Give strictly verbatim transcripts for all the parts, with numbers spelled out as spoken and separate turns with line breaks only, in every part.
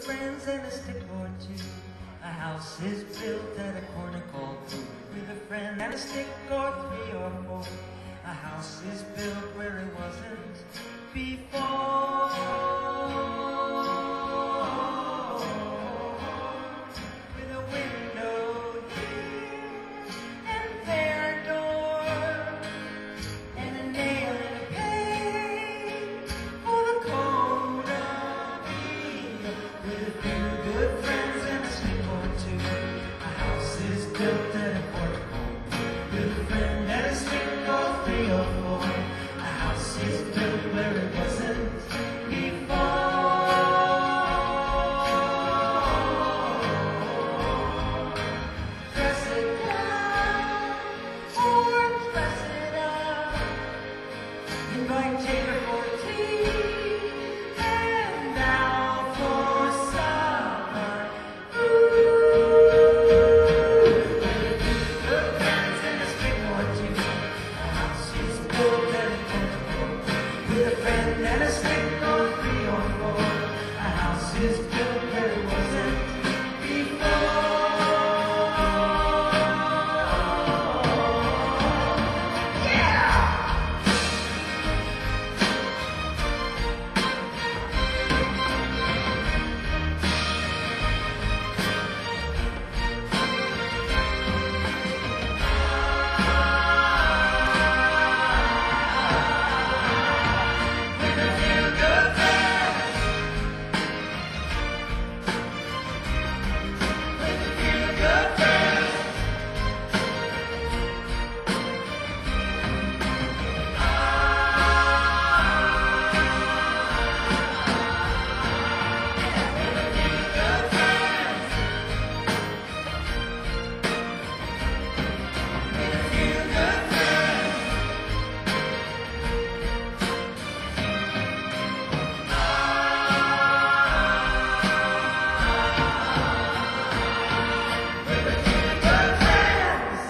friends and a stick or two. A house is built at a corner called Blue. With a friend and a stick or three or four. A house is built where it wasn't before. With a window here and there a door, and a nail in a pane for the cold of me. With a few good friends and a stick or two. A house is built at a corner called Blue. With a friend and a stick or three or four. A house is built where it wasn't before. Dress it down or dress it up. Invite Taylor for tea and now for supper. Ooh, good friends and a stick or two. A house is built at a corner called Blue. With a friend and a stick or three or four. A house is built where it wasn't before. Yeah! With a few good friends. With a few good friends. With a few good friends. With a few good friends. With a few good friends.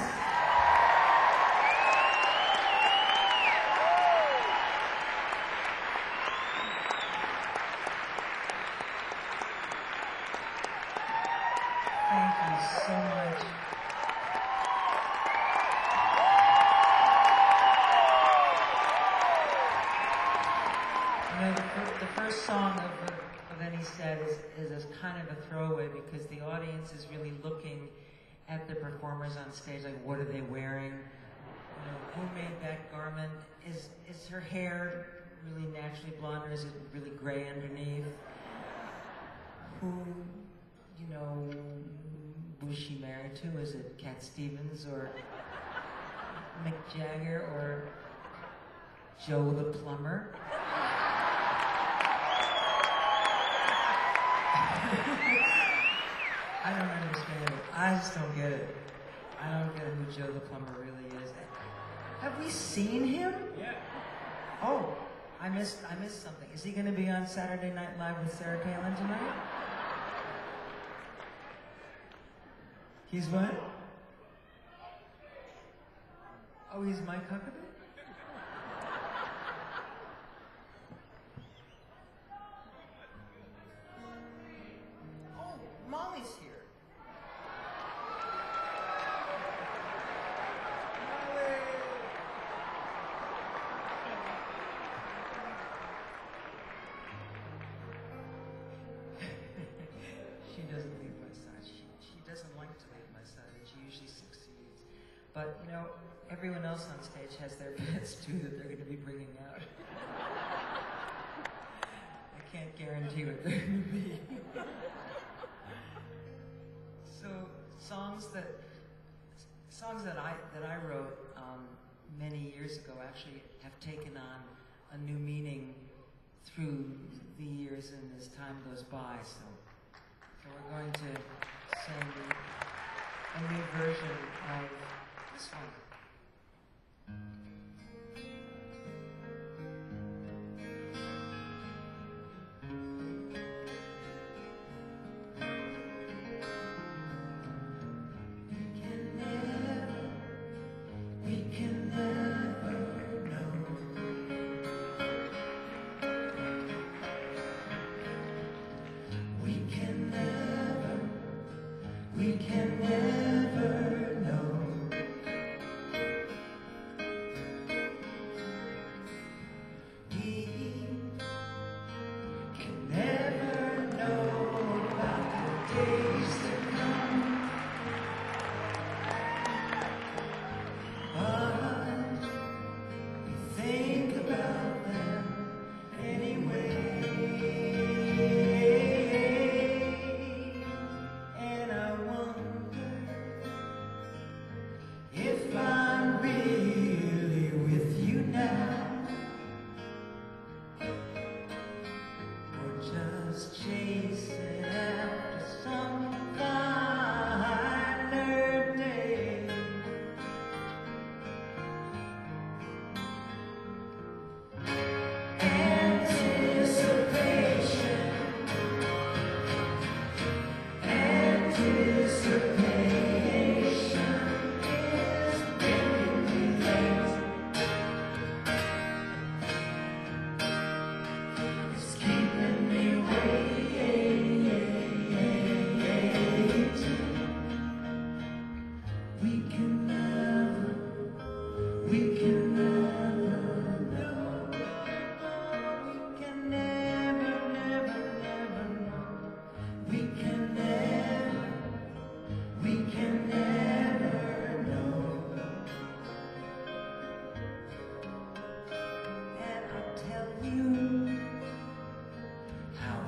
Thank you so much. You know, the, fir- the first song of, of any set is, is a kind of a throwaway because the audience is really looking at the performers on stage, like what are they wearing? You know, who made that garment? Is is her hair really naturally blonde or is it really gray underneath? Who, you know, was she married to? Is it Cat Stevens or Mick Jagger or Joe the plumber? I don't understand it. I just don't get it. I don't get who Joe the plumber really is. Have we seen him?
Yeah.
Oh, I missed. I missed something. Is he going to be on Saturday Night Live with Sarah Palin tonight? He's what? Oh, he's Mike Huckabee? Oh, Molly's here. Molly! She doesn't leave my side. She, she doesn't like to leave my side, and she usually succeeds. But, you know, everyone else on stage has their pets too that they're going to be bringing out. I can't guarantee what they're going to be. So songs that songs that I that I wrote um, many years ago actually have taken on a new meaning through the years and as time goes by. So, so we're going to sing a new version of this one. We can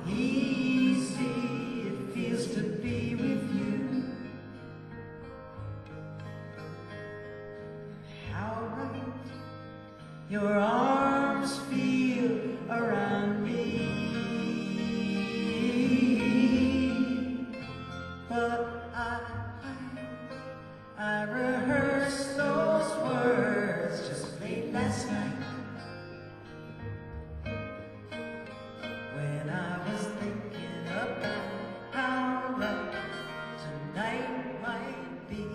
easy it feels to be with you. How right your arms feel around me. But I, I rehearsed those words just late last night. When I was thinking about how right tonight might be.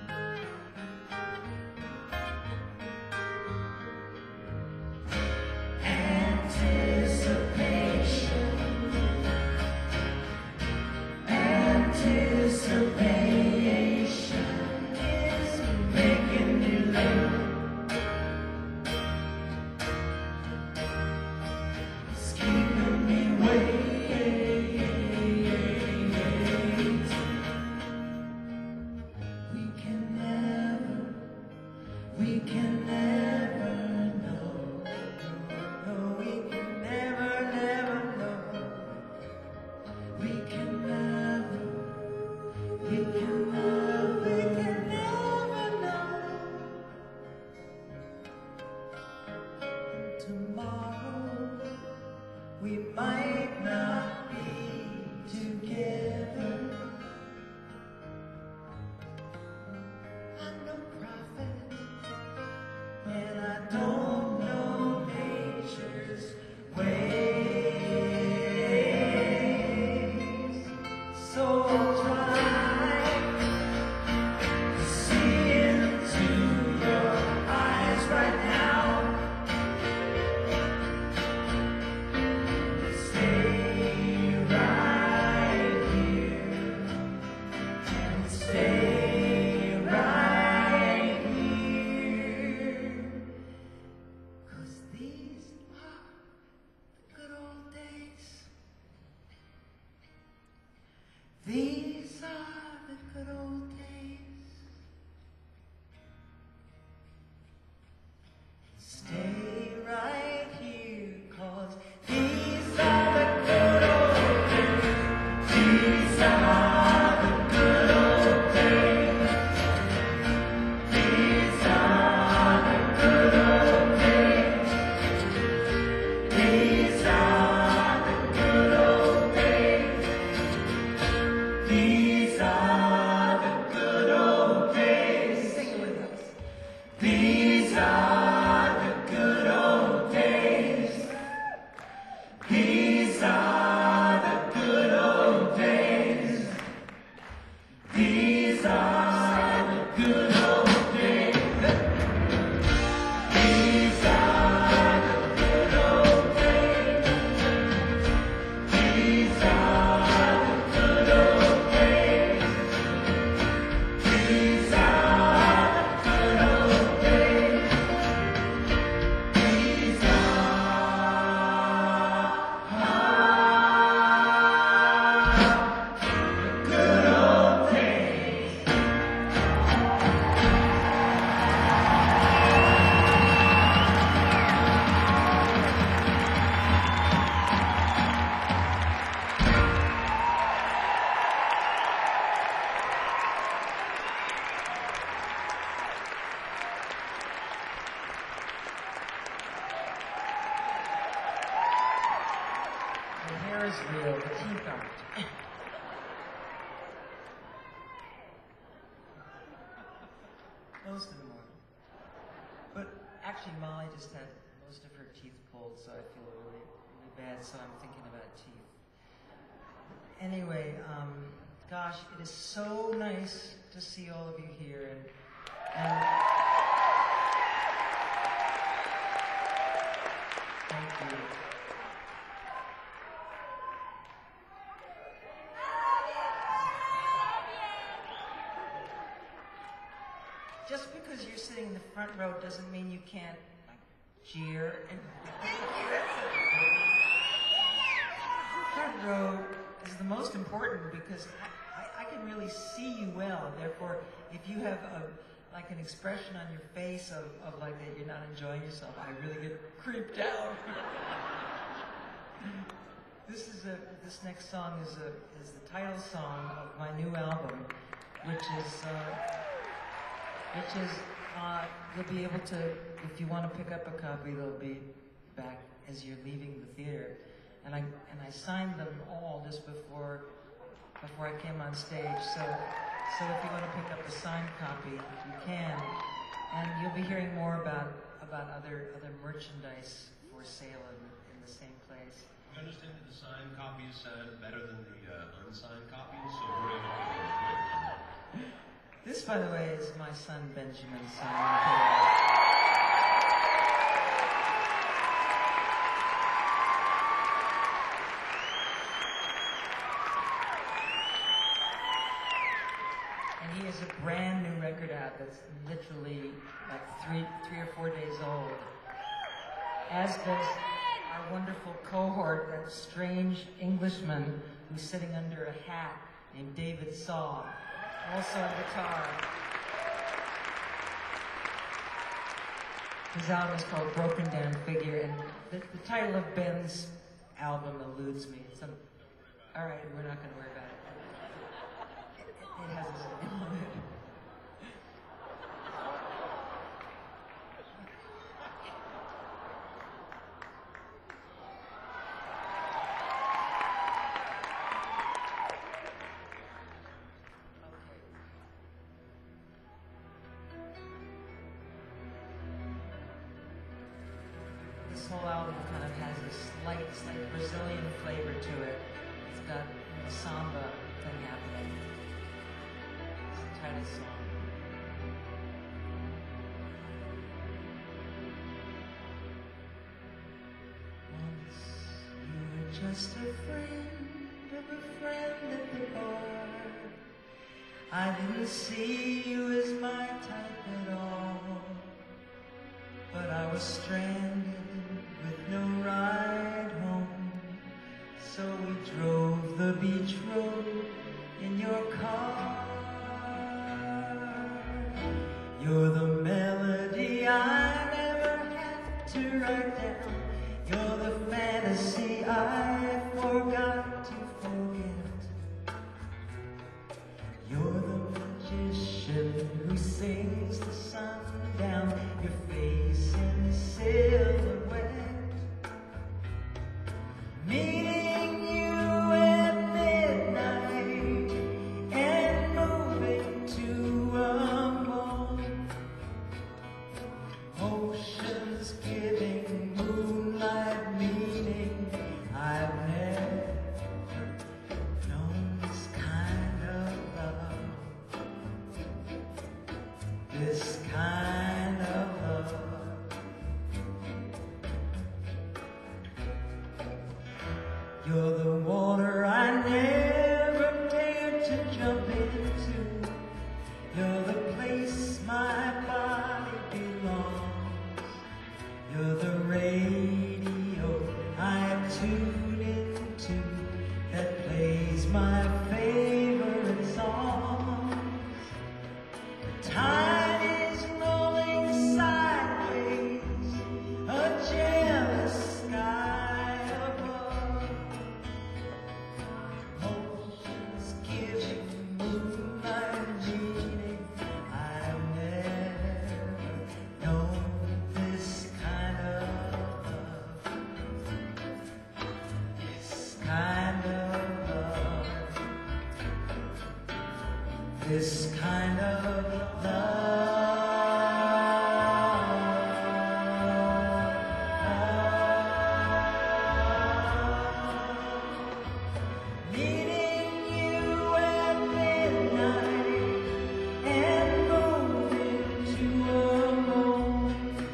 Anticipation, anticipation is making me late. It's keeping me wait. We can never, we can never know. No, we can never, never know. We can never, we can never, we can never know. Tomorrow we might not be together. I'm no prophet, and I don't know nature's ways. So I'll try to see into your eyes right now. Stay right here and stay right here. 'Cause these are the good old days. These are the good old days. Stay right here, 'cause these are the good old days. These are the good old days. These are the good old days. These are the good old days. These are the good old days. Sing it with us. These are the good old days. These are the good old days. These are the good old days. These are the good old days. These are the good old days. These are the good old days. These The hair is real, the teeth aren't. Most of them are. But actually, Molly just had most of her teeth pulled, so I feel really, really bad, so I'm thinking about teeth. Anyway, um, gosh, it is so nice to see all of you here. And, and thank you. Just because you're sitting in the front row doesn't mean you can't like cheer and thank you. Front row is the most important because I, I, I can really see you well. Therefore, if you have a like an expression on your face of, of like that you're not enjoying yourself, I really get creeped out. This is a this next song is a is the title song of my new album, which is uh, which is uh, you'll be able to, if you want to pick up a copy, they'll be back as you're leaving the theater. And I and I signed them all just before before I came on stage. So so if you want to pick up a signed copy, you can. And you'll be hearing more about about other other merchandise for sale in, in the same place.
I understand that the signed copies sound better than the uh, unsigned copies, so we're going to
This, by the way, is my son Benjamin's sign. And he has a brand new record out that's literally like three, three or four days old. As does our wonderful cohort, that strange Englishman who's sitting under a hat named David Saw, also on guitar. His album is called Broken Down Figure, and the, the title of Ben's album eludes me. Some, all right, we're not going to worry about it. It, it has his name on it. This whole album kind of has a slight, slight Brazilian flavor to it. It's got a samba thing happening. It's the title song. Once you were just a friend of a friend at the bar. I didn't see you as my type at all, but I was stranded with no ride home, so we drove the beach road in your car. You're the melody I never had to write down. You're the fantasy I forgot to forget. You're the magician who sings the sun down, your face in silhouette. Meeting you at midnight and moving to a mall. Oceans giving moonlight meaning. I've never known this kind of love. This kind of love. You're the water I never dared to jump into. You're the place my body belongs. You're the radio I tune into that plays my favorite songs. The tide is rolling sideways, a jealous sky above. Oceans giving moonlight meaning. I've never known this kind of love. This kind of love. This kind of love. Meeting you at midnight and moving to a moon.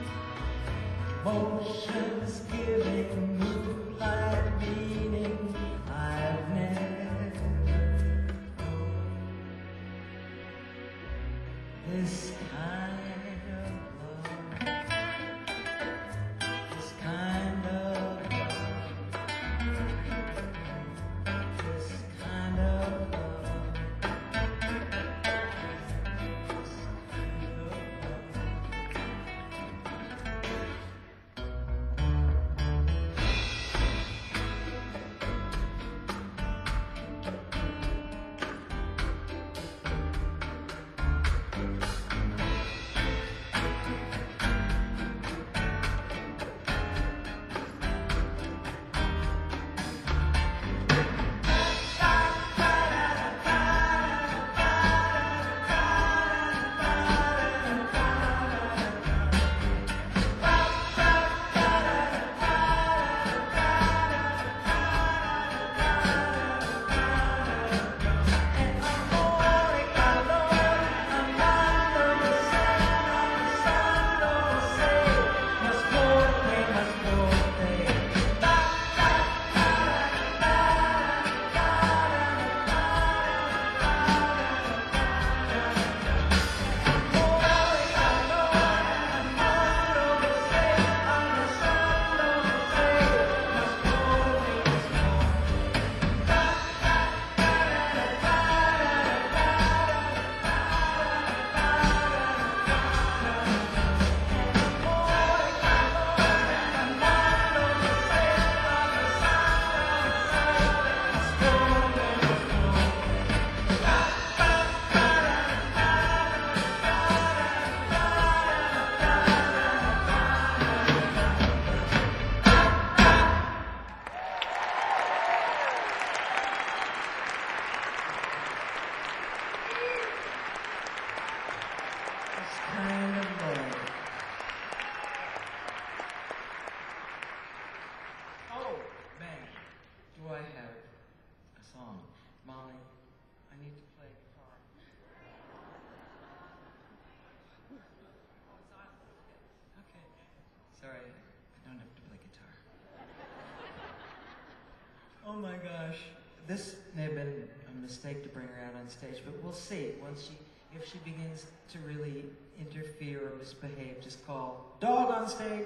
Motions giving moonlight meaning. I've never known this my gosh. This may have been a mistake to bring her out on stage, but we'll see. Once she, if she begins to really interfere or misbehave, just call dog on stage.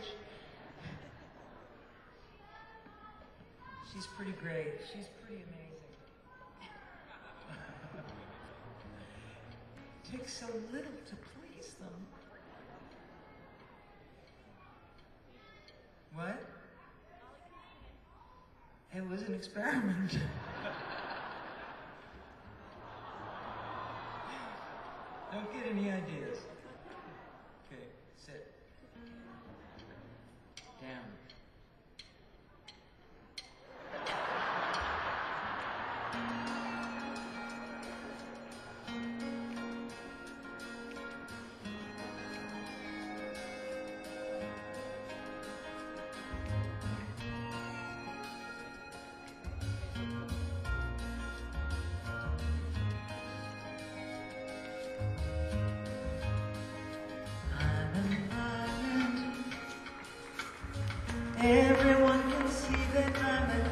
She's pretty great. She's pretty amazing. It takes so little to please them. What? It was an experiment. Don't get any ideas. Okay, sit. Down. Everyone can see that I'm an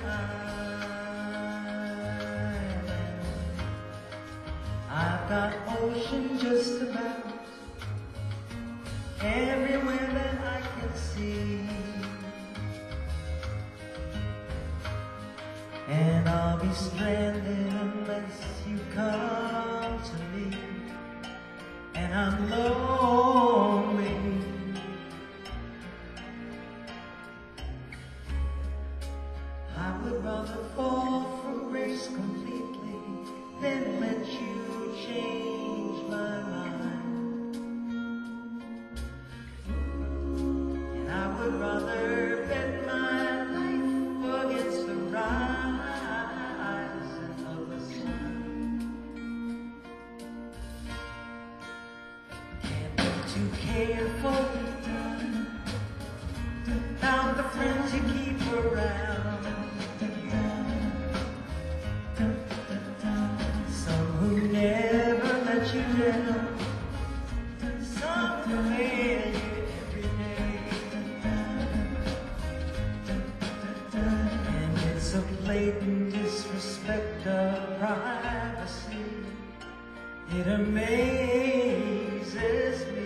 island. I've got ocean just about everywhere that I can see. And I'll be stranded unless you come to me. And I'm lonely. I would rather fall from grace completely than let you change my mind. And I would rather bet my life against the rising of the sun. Can't be too careful about the friends you keep around. Some who never let you down, some who hate you every day. And it's a blatant disrespect of privacy. It amazes me.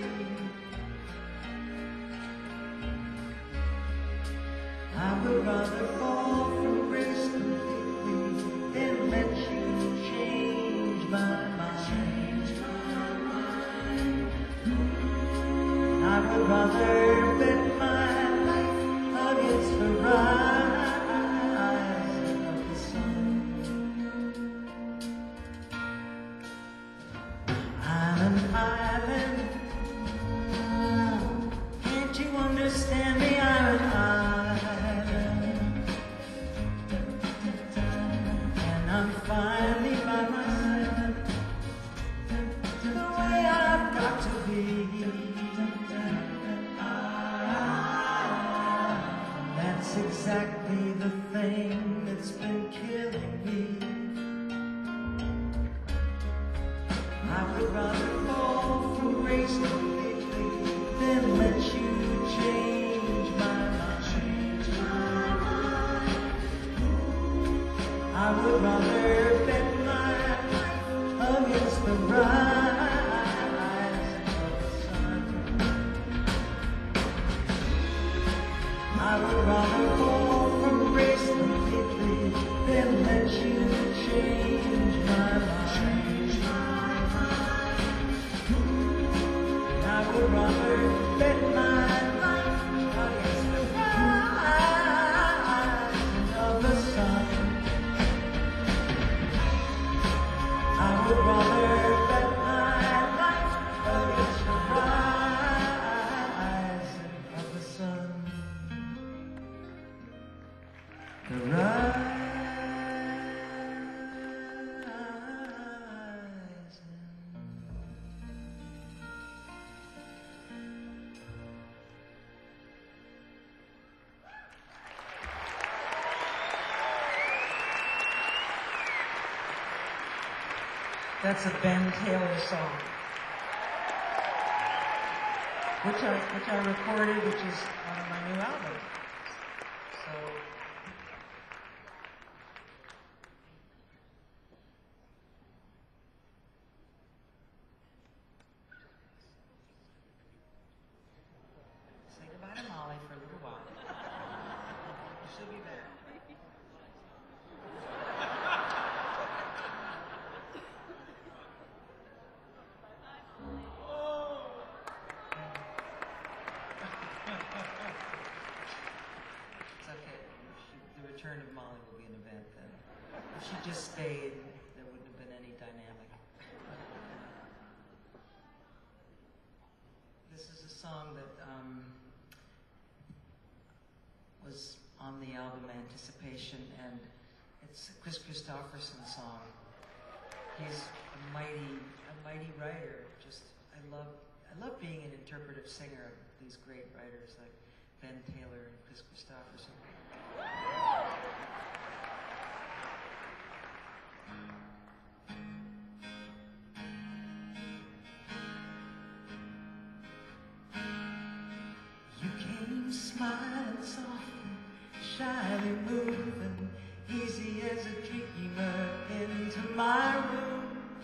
I would rather fall from grace completely than let you change my mind. I would rather bet my life against the rising of the sun. I'm an island. Can't you understand me? I'm an island. And I'm finally by myself, the way I've got to be. That's exactly the thing that's been killing me. I would rather fall from grace completely than let you change my mind. I would rather bet my life against the rising of the sun. I would rather fall from grace completely than let you change my mind. I would rather bet my life against the rising of the sun. I would rather bet my life against the rising of the sun. The rising. That's a Ben Taylor song, which I which I recorded, which is on my new album. So she just stayed, there wouldn't have been any dynamic. This is a song that um, was on the album Anticipation, and it's a Chris Christopherson song. He's a mighty, a mighty writer. Just, I love, I love being an interpretive singer of these great writers like Ben Taylor and Chris Christopherson. You came smiling softly, shyly moving, easy as a dreamer into my room.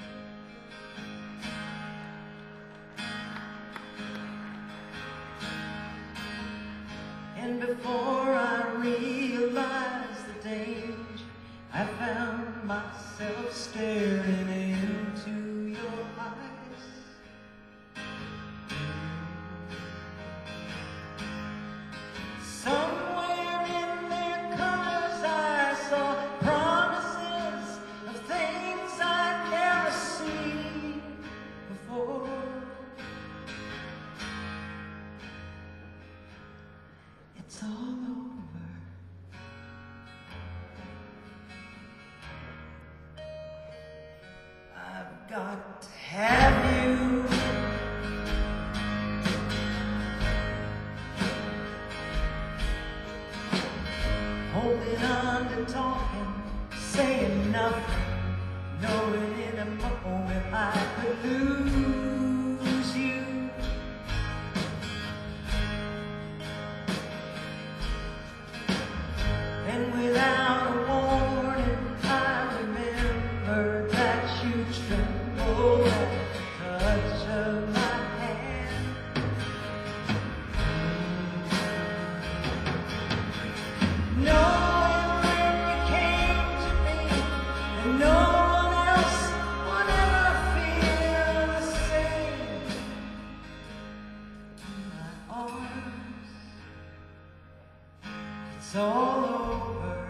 And before I realized the danger, I found myself staring into your eyes. Somewhere in their colors I saw promises of things I'd never seen before. It's all over. I've got to have you. Holding on to talking, saying nothing, knowing in a moment I could lose you. And without a warning, I remember that you trembled at the touch of my hand. Knowing when you came to me, and no one else would ever feel the same. In my arms, it's all over.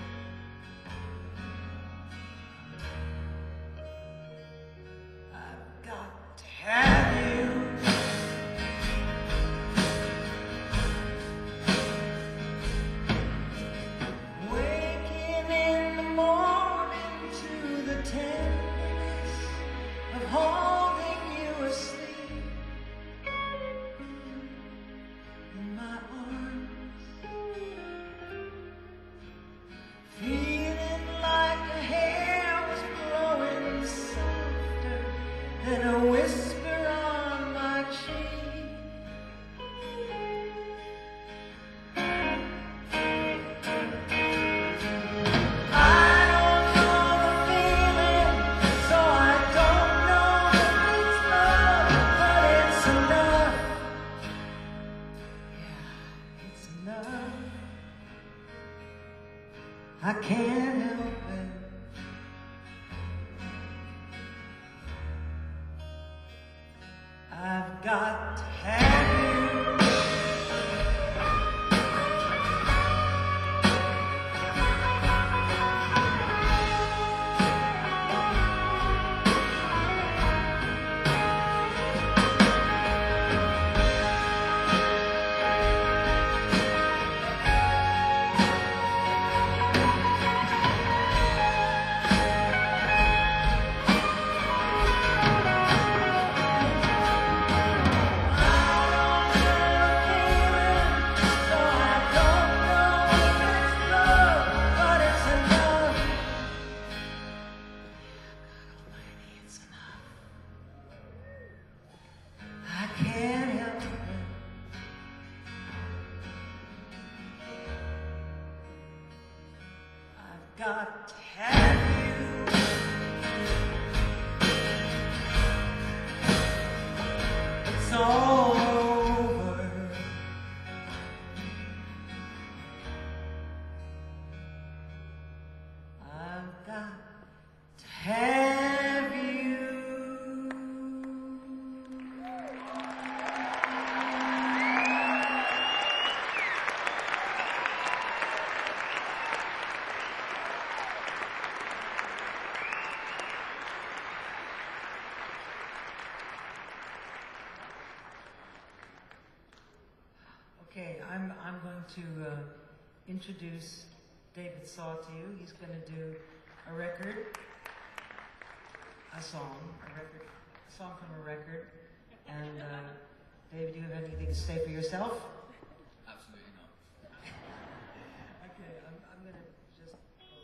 I've got to have you. Waking in the morning to the tenderness of holding you asleep in my arms. Feeling like the hair was growing softer than a whisper on my cheek. I don't know the feeling, so I don't know if it's love, but it's enough. Yeah, it's enough. I can't help it. I've got to have you. Got to have you. It's all over. I've got to have you. want to uh, introduce David Saw to you. He's going to do a record, a song, a record, a song from a record. And uh, David, do you have anything to say for yourself?
Absolutely not.
Okay, I'm, I'm going to just...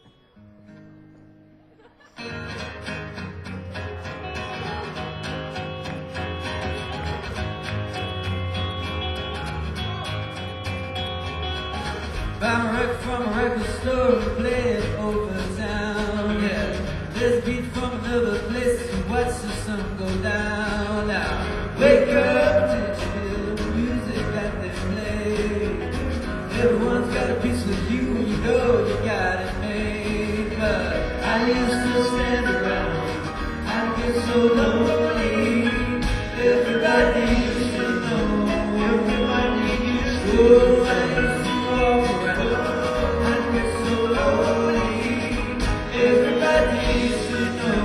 Buy a record from a record store and play it over town, yeah. There's a beat from another place and watch the sun go down. Now, wake up, did you hear the music that they play? Everyone's got a piece of you, you know you got it made. But I used to stand around, I get so lonely. Everybody used to know, everybody used to know. I used to walk around, I get so lonely. Everybody used to know.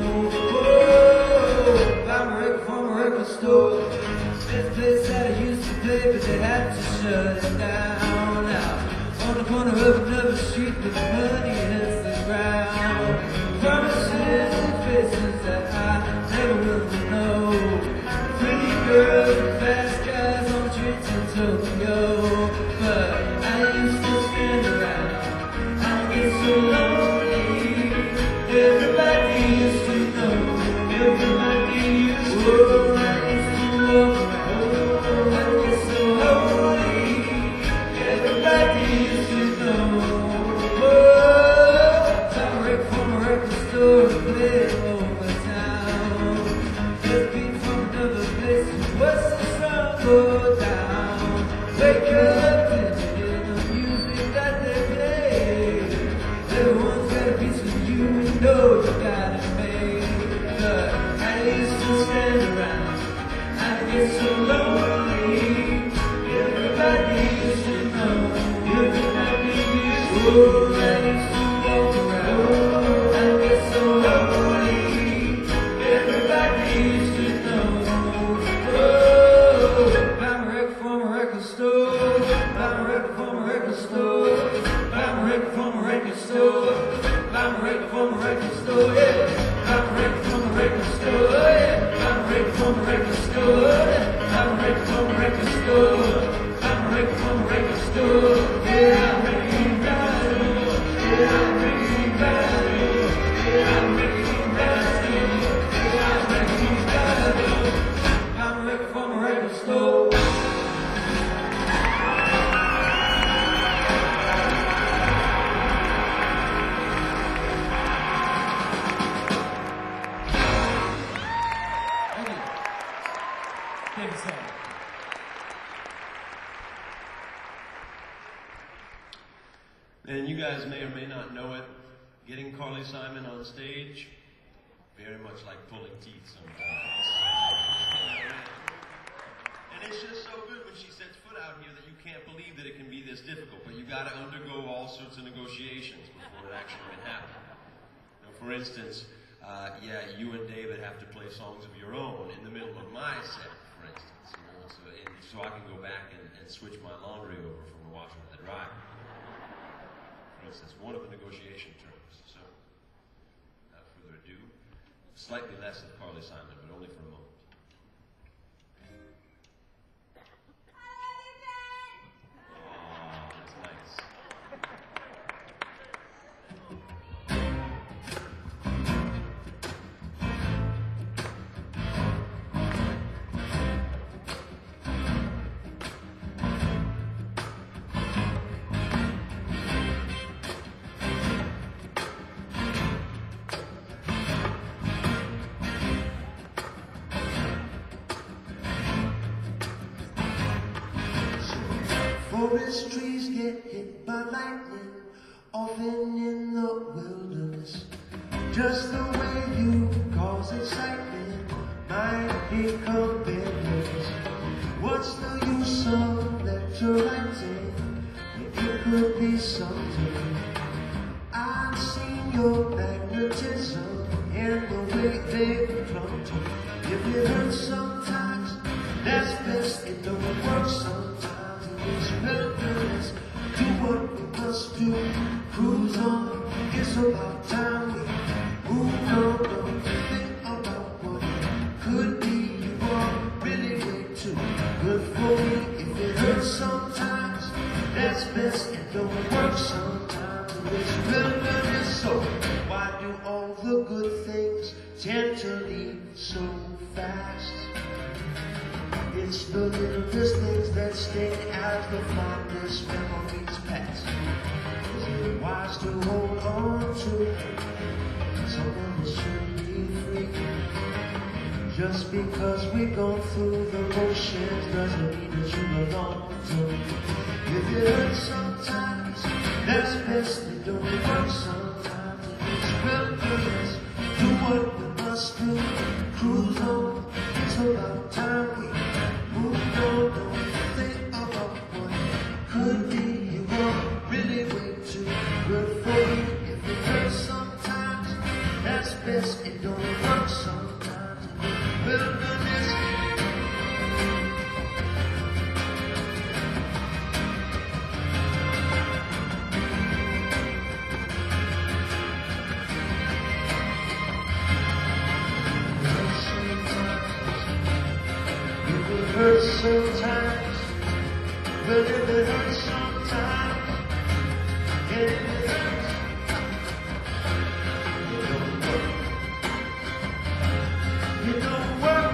Oh, I'm a record from a record store. This place that I used to play, but they had to shut it down. Now, on the corner of another street, but the money hits the ground. Promises and faces that I never will know. Pretty girls and fast guys on streets in Tokyo. But I used to stand around, I get so lonely. Everybody used to know, everybody used to know. I used to walk around, I get so lonely. Everybody used to know. Oh, I'm a record from a record store and play it over town. Just beat from another place, what's the sun go down? Wake up, did you hear the music that they play? Everyone's got a piece of you, you know you got it made. But I used to stand around, I get so lonely. Everybody used to know, everybody used to know. I used to walk around, I get so lonely. Everybody used to know. Oh, I'm a record from a record store. I'm a record from a record store. I'm a record from a record store. I'm a record from a record store. Yeah. I'm a record from a record store. Yeah. I'm a record from a record store. I'm a record from a record store. I'm a record from a record store. Yeah, I'm making value. Yeah, I'm making value. Yeah, I'm making value. Yeah, I'm making value. I'm a record from a record store.
David Saw.
And you guys may or may not know it, getting Carly Simon on stage, very much like pulling teeth sometimes. And it's just so good when she sets foot out here that you can't believe that it can be this difficult, but you gotta undergo all sorts of negotiations before it actually can happen. Now, for instance, uh, yeah, you and David have to play songs of your own in the middle of my set, for instance, you know, so, and, so I can go back and, and switch my laundry over from the washer to the dryer. For instance, one of the negotiation terms. So, without further ado, slightly less of Carly Simon, but only for a moment. Oh, that's nice.
Forest trees get hit by lightning, often in the wilderness. Just the way you cause excitement might become bitterness. What's the use of electrolyting when it could be something? I've seen your magnetism and the way they clung to. If it hurts sometimes, that's best. It don't work sometimes. this wilderness. Do what we must do, cruise on. It's about time we move on. Don't think about what it could be. You are really way too good for me. If it hurts sometimes, that's best. It don't work sometimes in this wilderness. So why do all the good things tend to leave so fast? It's the littlest things that sting as the fondest memories pass. Is it wise to hold on to someone who should be free? Just because we've gone through the motions doesn't mean that you belong to me. If it hurts sometimes, that's best. It don't work sometimes. It's wilderness. Do what we must do. Cruise on. It's about time we move on. Don't think about what could be. You are really way too good for me. If it hurts sometimes, that's best. It don't work sometimes. Wilderness. Hurts sometimes, but if it hurts sometimes, and if it hurts, it don't work. It don't work.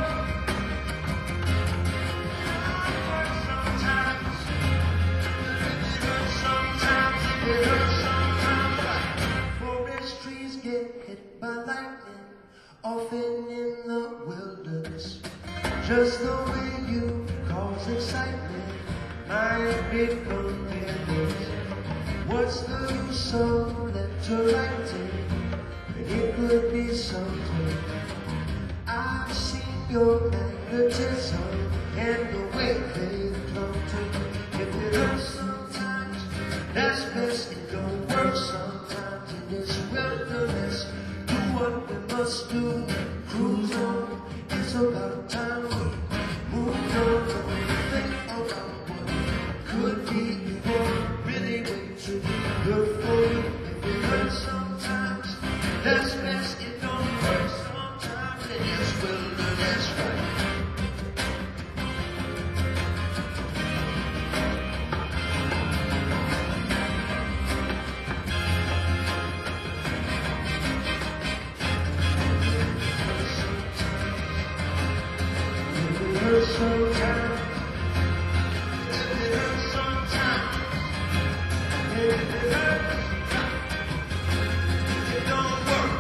It hurts sometimes, but if it hurts sometimes, if it hurts sometimes. Forest trees get hit by lightning, often in the wilderness. Just the way you cause excitement might become dangerous. What's the use of electrolyting? It could be something. I've seen your magnetism and the way they come to you. If it hurts sometimes, that's best. It don't work sometimes in this wilderness. Do what we must do, cruise on. It's about time we move on. Don't think about what could be. You are really way too good for you. If it hurts sometimes, that's best. It don't work sometimes. And it's wilderness, right? It hurts sometimes. If it hurts sometimes. If it hurts, it don't work.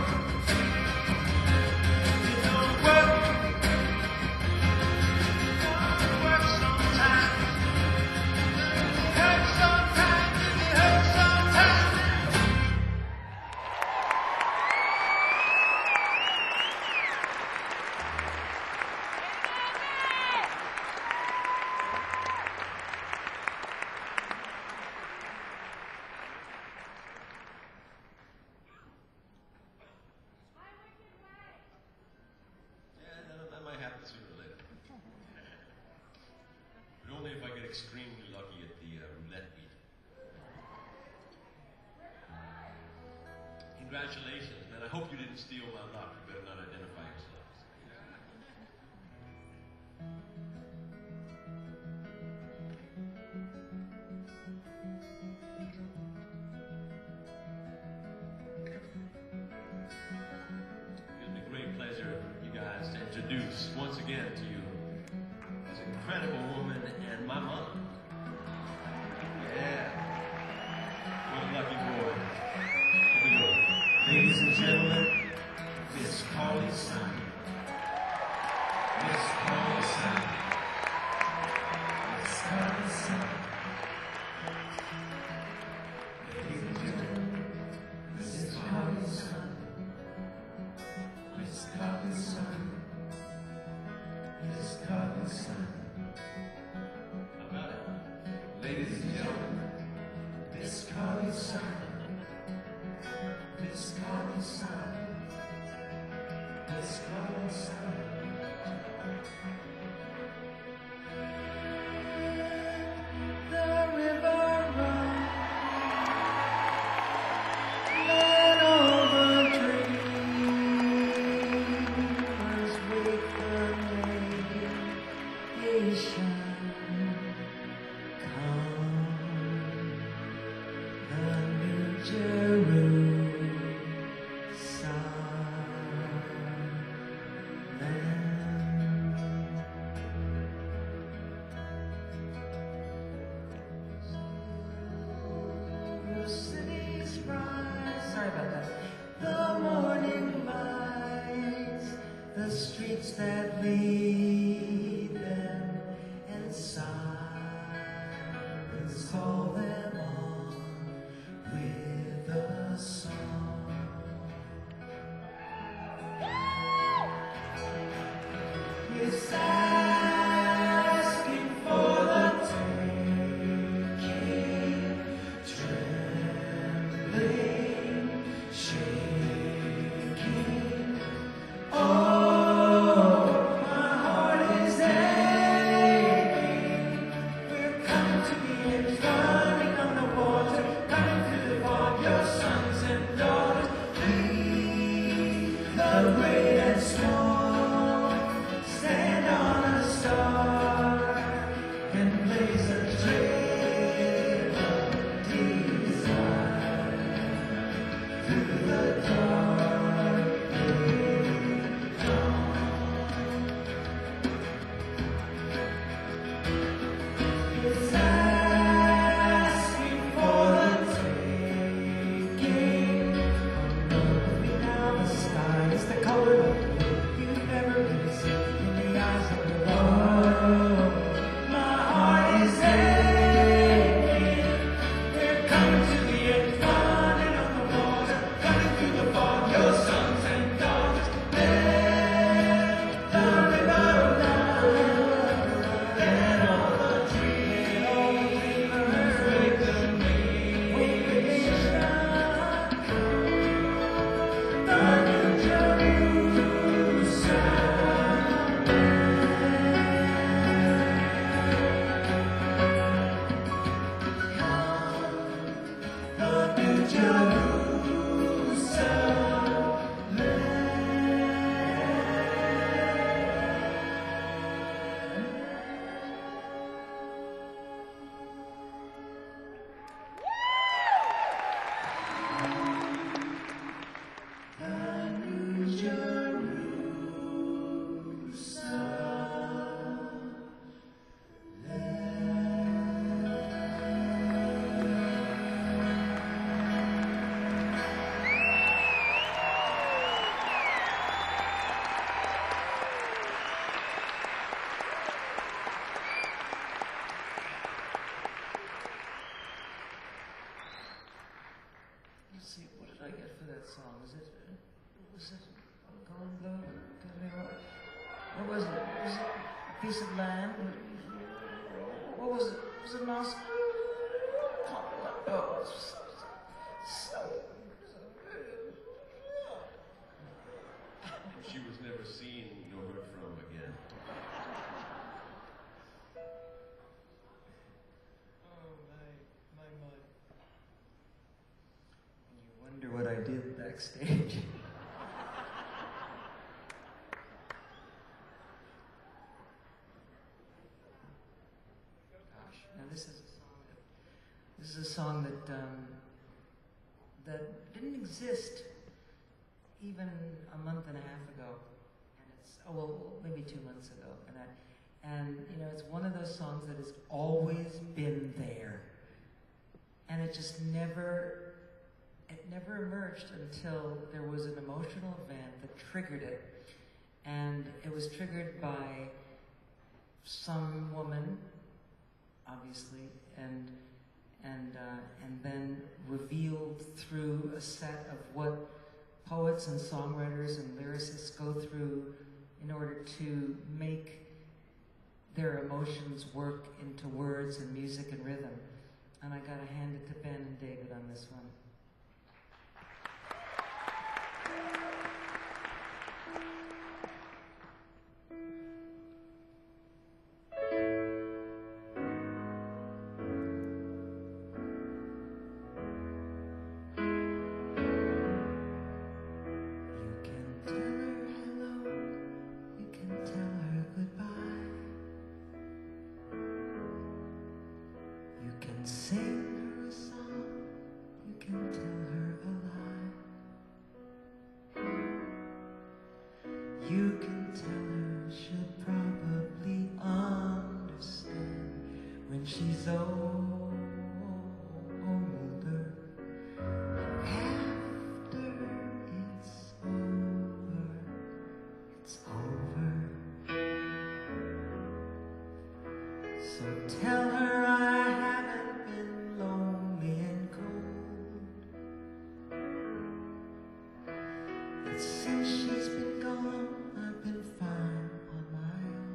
It don't work. It don't work sometimes. It hurts sometimes. It hurts sometimes. Yeah, that, that might happen sooner or later. But only if I get extremely lucky at the uh, roulette beat. Congratulations, man. I hope you didn't steal my luck. You better not identify yourselves. It gives me great pleasure, you guys, to introduce once again to you this incredible woman and my mom. Yeah. What a lucky boy. Here we go. Ladies and gentlemen, Miss Carly Simon. Miss Carly Simon. Miss Carly Simon. Ladies and gentlemen, Miss Carly Simon. Miss Carly Simon. Miss Carly Simon. How about it? Ladies and gentlemen, Miss Carly Simon. Miss Carly Simon. Miss Carly Simon. It's asking for the taking, trembling, shaking. Oh, my heart is aching. We're coming to the end, running on the water, coming through the fog, your sons and daughters. Leave the great and small, stand on a star and blaze a trail of desire through the dark dawn. It's asking for the taking. Moving down the sky, it's the color of blue you've never really seen in the eyes of the Lord. My heart is aching. We're coming to the end, running on the water, coming through the fog, your sons and daughters. Let the river run, let all the trees, all the dreamers wake the nation. The New Jerusalem. The New Let's see, what did I get for that song? Was it, was it Golden Globe? What was it? Was it a piece of land? What was it? Was it mouse? Oh, so, so,
She was never seen nor heard from again.
oh my, my, my. And you wonder what I did backstage. Gosh, now this is a song that, this is a song that, um, that didn't exist even a month and a half ago. And it's, oh, well, maybe two months ago. And I, and, you know, it's one of those songs that has always been there. And it just never, it never emerged until there was an emotional event that triggered it. And it was triggered by some woman, obviously, and and uh, and then revealed through a set of what poets and songwriters and lyricists go through in order to make their emotions work into words and music and rhythm. And I gotta hand it to Ben and David on this one. Sing her a song, you can tell her a lie. You can tell her she'll probably understand when she's older. After it's over, it's over. So tell her I haven't been lonely and cold. That since she's been gone, I've been fine on my own.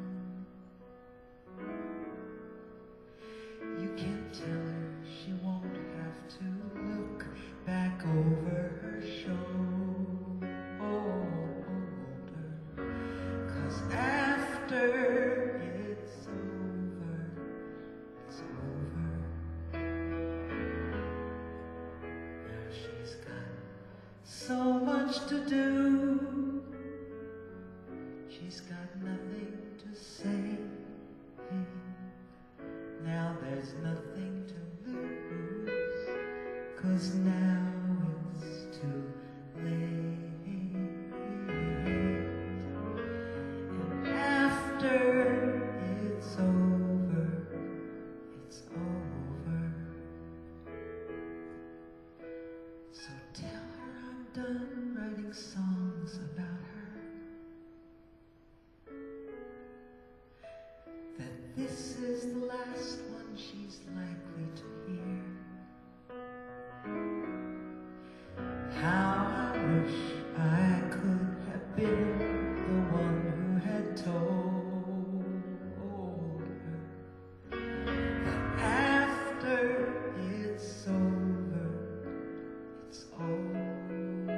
do. She's got nothing to say. Now there's nothing to lose, 'cause now it's too late. And after it's over, it's over. So tell her I'm done writing songs about her, that this is the last one she's likely to hear. How I wish I could have been the one who had told her that after it's over, it's over.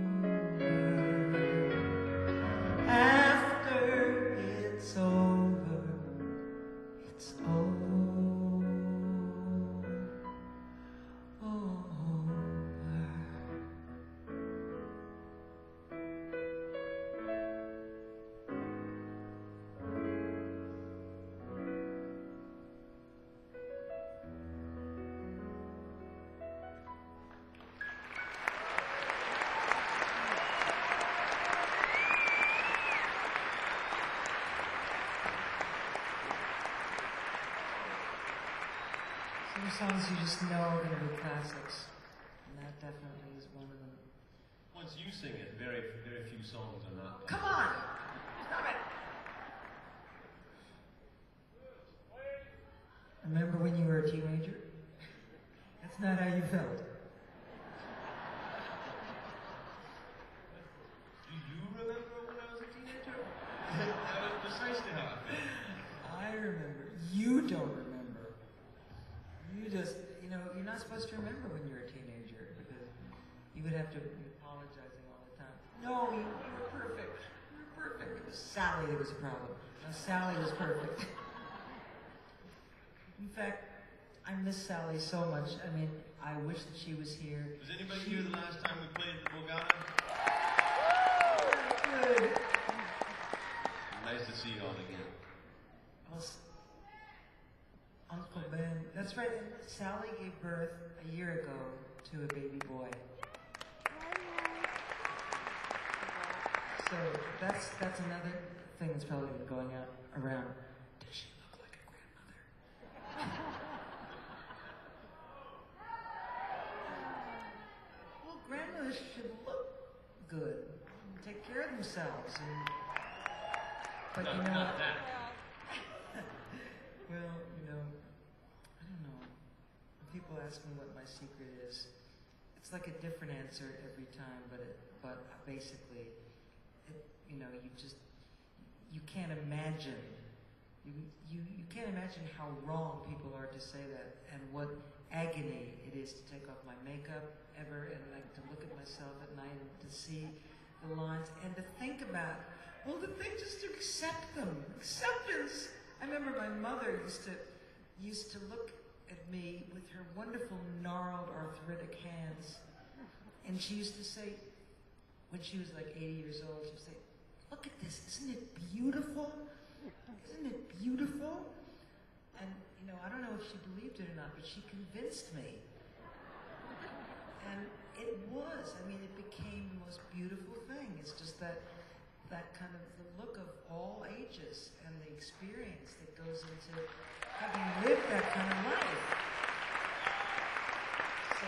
After it's over, it's over. Some songs you just know are going to be classics, and that definitely is one of them.
Once you sing it, very, very few songs are not.
Come on! Stop it! Remember when you were a teenager? That's not how you felt.
Do you remember when I was a teenager? That was precisely how I felt.
I remember. You don't remember. You just, you know, you're not supposed to remember when you're a teenager, because you would have to be apologizing all the time. No, you, you were perfect. You were perfect. It was Sally that was a problem. No, Sally was perfect. In fact, I miss Sally so much. I mean, I wish that she was here.
Was anybody
she...
here the last time we played the Borgata?
Good.
Nice to see you all again.
Well, Uncle Ben. That's right. Sally gave birth a year ago to a baby boy. So that's that's another thing that's probably going out around. Does she look like a grandmother? Well, grandmothers should look good, and take care of themselves, and but
No,
you know.
not that.
Well, you know, I don't know. When people ask me what my secret is, it's like a different answer every time, but it, but basically, it, you know, you just, you can't imagine, you, you, you can't imagine how wrong people are to say that, and what agony it is to take off my makeup ever, and like to look at myself at night and to see the lines, and to think about, well, the thing just to accept them, acceptance. I remember my mother used to used to look at me with her wonderful gnarled arthritic hands, and she used to say, when she was like eighty years old, she would say, "Look at this, isn't it beautiful? Isn't it beautiful?" And you know, I don't know if she believed it or not, but she convinced me. And it was, I mean, it became the most beautiful thing. It's just that that kind of the look of all ages and the experience that goes into having lived that kind of life. So,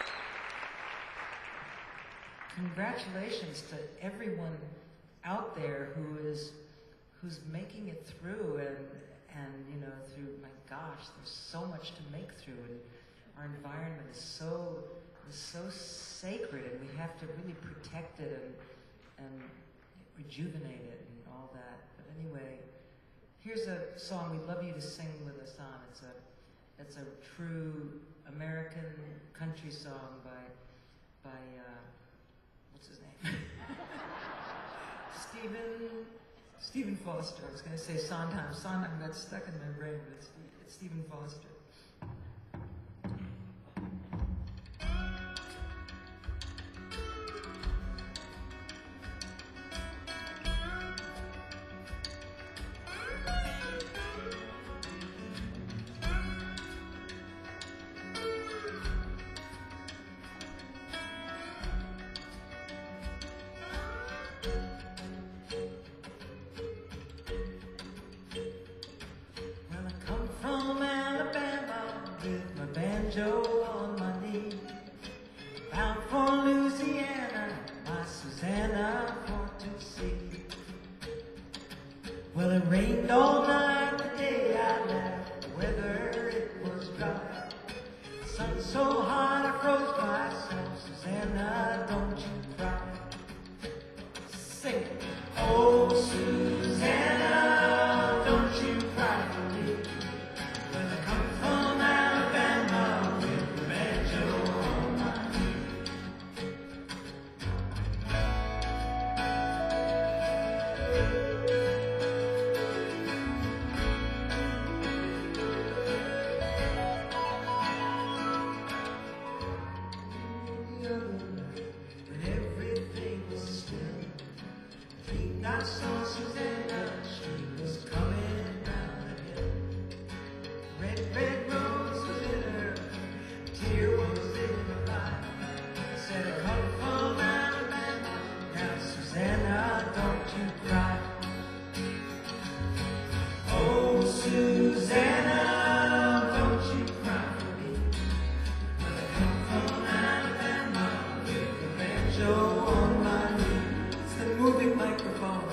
congratulations to everyone out there who is who's making it through, and and you know, through, my gosh, there's so much to make through, and our environment is so is so sacred, and we have to really protect it and and rejuvenate it and all that. But anyway, here's a song we'd love you to sing with us on. It's a it's a true American country song by by uh, what's his name? Stephen Stephen Foster. I was going to say Sondheim. Sondheim got stuck in my brain, but it's, it's Stephen Foster. banjo on my knee. Bound for Louisiana, my Susanna for to see. Well, it rained all night the day I left. The weather, it was dry. The sun so hot I froze myself. Susanna, don't you cry. Sing it. Oh, Susanna, don't you cry for me. When I come from Alabama with the banjo on my knee. When everything was still, I saw Susanna, she was coming down the hill. Red, red rose was in her, tear was in her eye. Said, I come from Alabama, now Susanna, don't you cry. Oh, Susanna, don't you cry for me. When I come from Alabama, with the banjo on my knee. It's the moving microphone.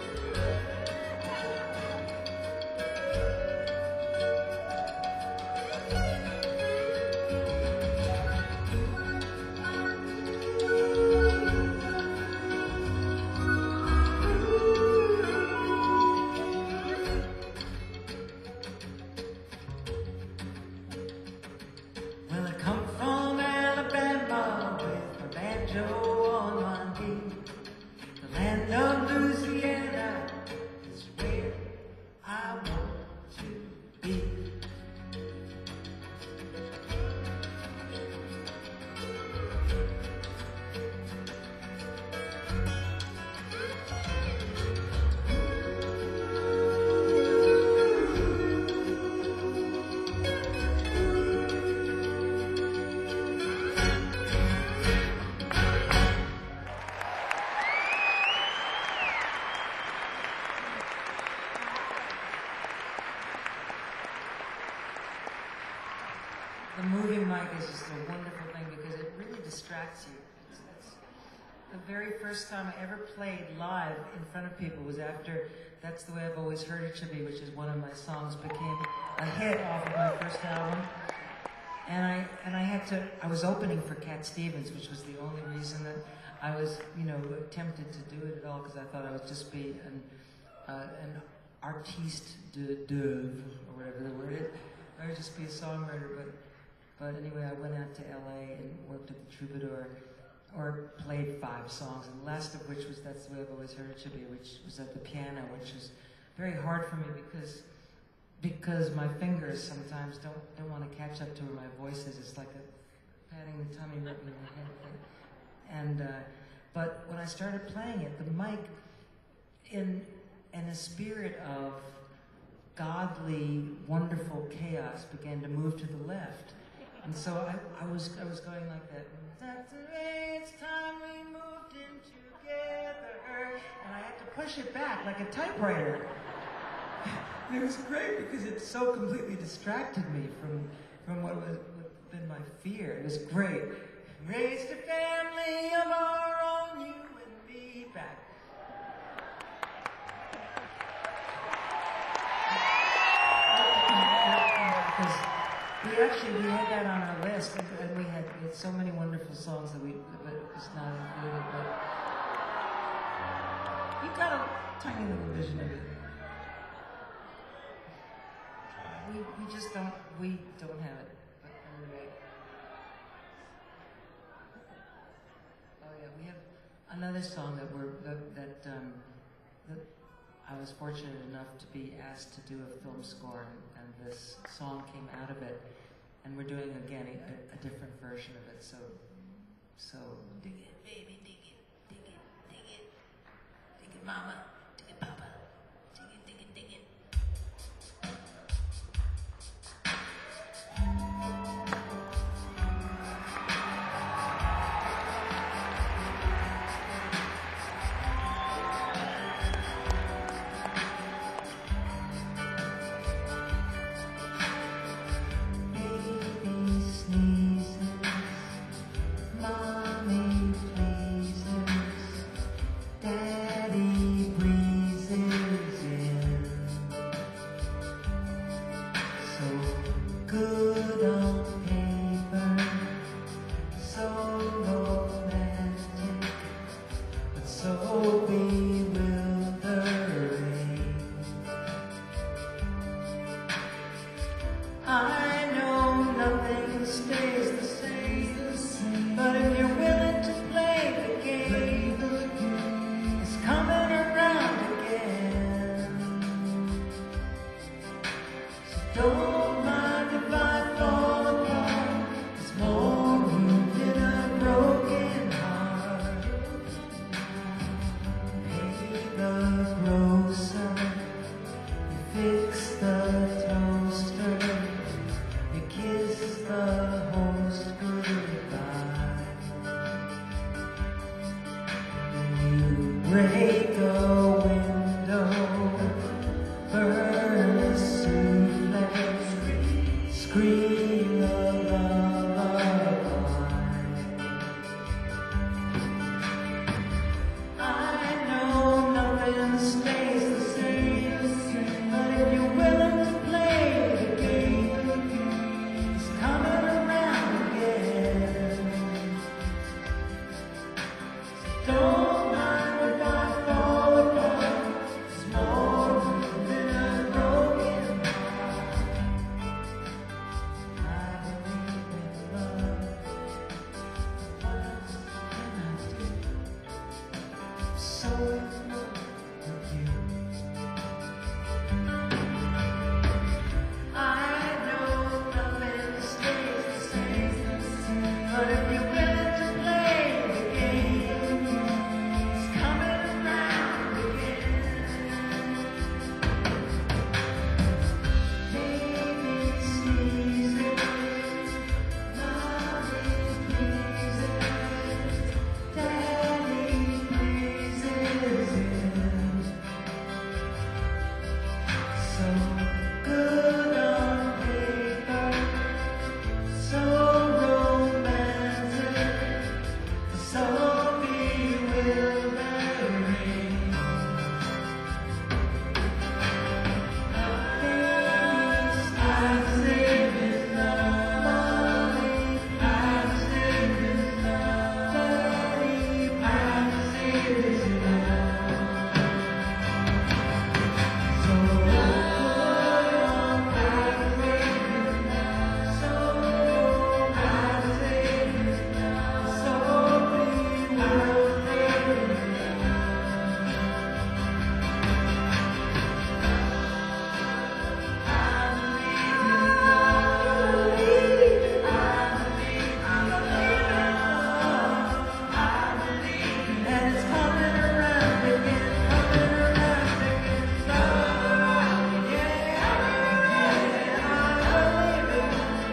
Well, I come from Alabama with my banjo on my knee. The land of Louisiana is where I want to be. The moving mic is just a wonderful thing because it really distracts you. It's, it's the very first time I ever played live in front of people was after That's the Way I've Always Heard It Should Be, which is one of my songs, became a hit off of my first album. And I and I had to, I was opening for Cat Stevens, which was the only reason that I was, you know, tempted to do it at all, because I thought I would just be an, uh, an artiste de d'oeuvre, or whatever the word is. I would just be a songwriter, but But anyway, I went out to L A and worked at the Troubadour, or played five songs, and the last of which was That's the Way I've Always Heard It Should Be, which was at the piano, which was very hard for me because because my fingers sometimes don't don't want to catch up to where my voice is. It's like a patting the tummy, rubbing the head thing. And uh, but when I started playing it, the mic, in in a spirit of godly, wonderful chaos, began to move to the left. And so I, I was I was going like that. That's the way it's time we moved in together. And I had to push it back like a typewriter. It was great because it so completely distracted me from from what was what had been my fear. It was great. Raised a family of our own, you and me, back. Because we actually, we had that on our list, and, and we, had, we had so many wonderful songs that we, but it was not included, but you got a tiny little vision of it. We, we just don't, we don't have it, but anyway. Oh yeah, we have another song that we're, that, that, um, that I was fortunate enough to be asked to do a film score, and, and this song came out of it, and we're doing again a, a different version of it. So, so dig it, baby, dig it, dig it, dig it, dig it, mama, dig it, papa, dig it, dig it, dig it. Baby, sneeze. so bewildering. I know nothing stays the same, but if you're willing to play the game, it's coming around again. So don't mind if I fall apart. There's more room in a broken heart. Pay the grocer, you fix the toaster, you kiss the host goodbye. You break a window, burn a souffle, scream a lullaby. I know nothing stays the same, but if you're willing to play the game, it's coming around again. So don't mind if I fall apart. There's more than a broken heart. I believe in love. What else can I do? So in love with you. I know nothing stays the same, but if you're willing to play the game, it's coming around again. Maybe it's easy, mommy pleases, daddy pleases him. So good on paper, so romantic, so bewildering. I'm saving love, I'm saving love, I'm saving love. So I'm saving love, so I'm saving love, so bewildering. And it's coming around again, coming around again. Love, yeah, I believe it.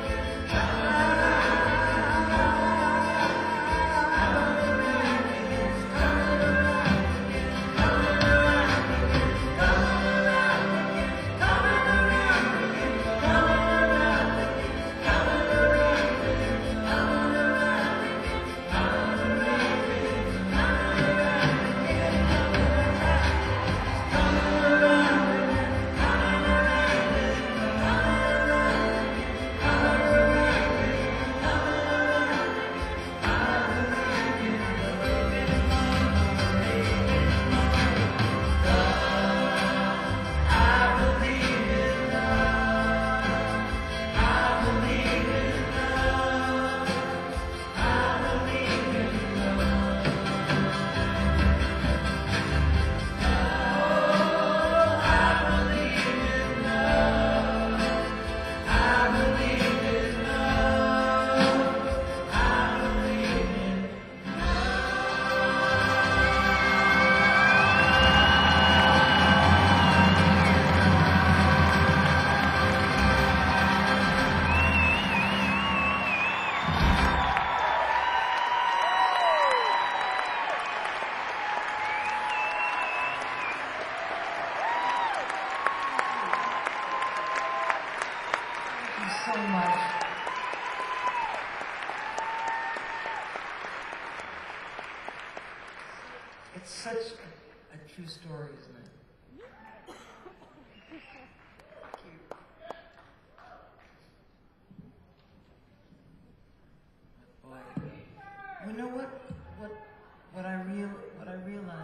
Thank you so much. It's such a, a true story, isn't it? Thank you. Boy, you know what? What? What I real? What I realized.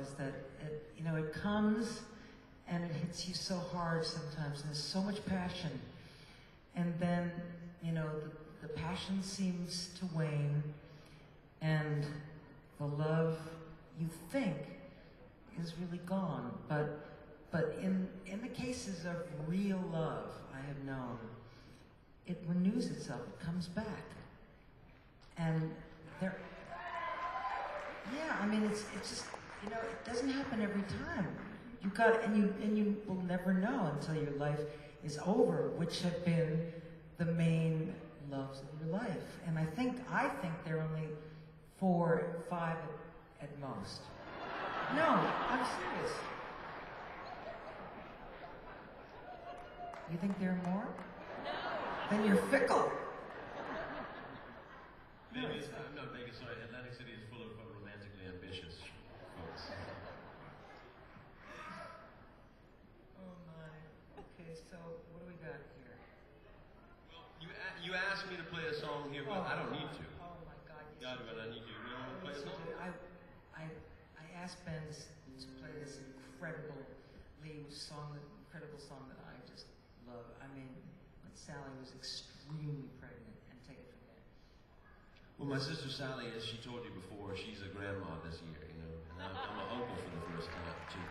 is that it, you know, it comes and it hits you so hard sometimes, and there's so much passion, and then, you know, the, the passion seems to wane, and the love you think is really gone. But but in in the cases of real love I have known, it renews itself, it comes back. And there, yeah, I mean, it's it's just, you know, it doesn't happen every time. You got, and you and you will never know until your life is over, which have been the main loves of your life. And I think I think there are only four, five at, at most. No, I'm serious. You think there are more? No. Then you're fickle.
Vegas, I'm not Vegas, sorry. Atlantic City is full of uh, romantically ambitious folks.
Oh my. Okay, so what do we got here?
Well, you a- you asked me to play a song here, but
Oh,
I don't need to.
Oh my God. Yes,
God,
you
but I
did.
need to. You don't want to play a
Yes, you
song?
did. I, I, I asked Ben to, s- to play this incredible Lee song, that incredible song that I just love. I mean, when Sally was extremely pregnant, and take it from there.
Well, my sister Sally, as she told you before, she's a grandma this year, you know, and I'm, I'm an uncle for the first time, too.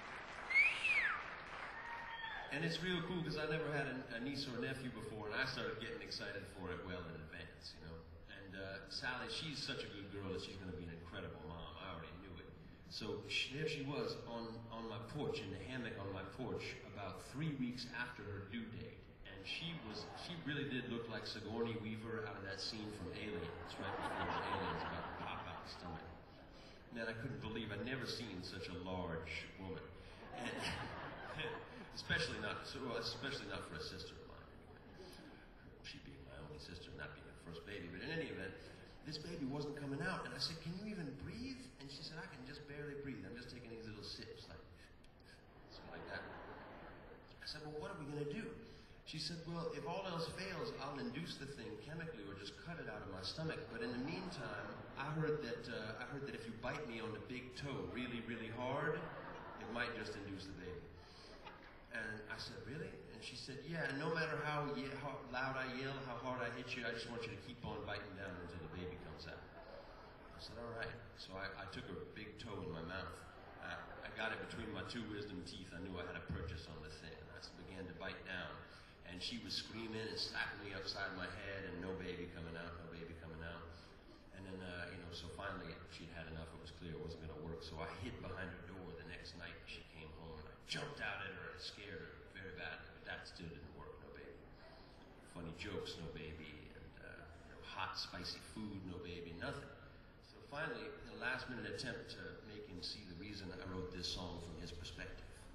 And it's real cool because I never had a, a niece or a nephew before, and I started getting excited for it well in advance, you know. And uh, Sally, she's such a good girl that she's going to be an incredible mom. I already knew it. So she, there she was on, on my porch, in the hammock on my porch, about three weeks after her due date. And she was, she really did look like Sigourney Weaver out of that scene from Aliens, right before the aliens about to pop out the stomach. And I couldn't believe, I'd never seen such a large woman. And especially not, so, well, especially not for a sister of mine, anyway. She being my only sister, not being the first baby. But in any event, this baby wasn't coming out. And I said, can you even breathe? And she said, I can just barely breathe. I'm just taking these little sips, like, something like that. I said, well, what are we going to do? She said, well, if all else fails, I'll induce the thing chemically or just cut it out of my stomach. But in the meantime, I heard that uh, I heard that if you bite me on the big toe really, really hard, it might just induce the baby. And I said, really? And she said, yeah, and no matter how, ye- how loud I yell, how hard I hit you, I just want you to keep on biting down until the baby comes out. I said, all right. So I, I took her big toe in my mouth. I, I got it between my two wisdom teeth. I knew I had a purchase on the thing. I began to bite down. And she was screaming and slapping me upside my head, and no baby coming out, no baby coming out. And then, uh, you know, so finally she'd had enough. It was clear it wasn't going to work. So I hid behind her door the next night. She came home, and I jumped out at her and scared her very badly. But that still didn't work. No baby. Funny jokes, no baby. And uh, you know, hot, spicy food, no baby. Nothing. So finally, the last minute attempt to make him see the reason I wrote this song from his perspective.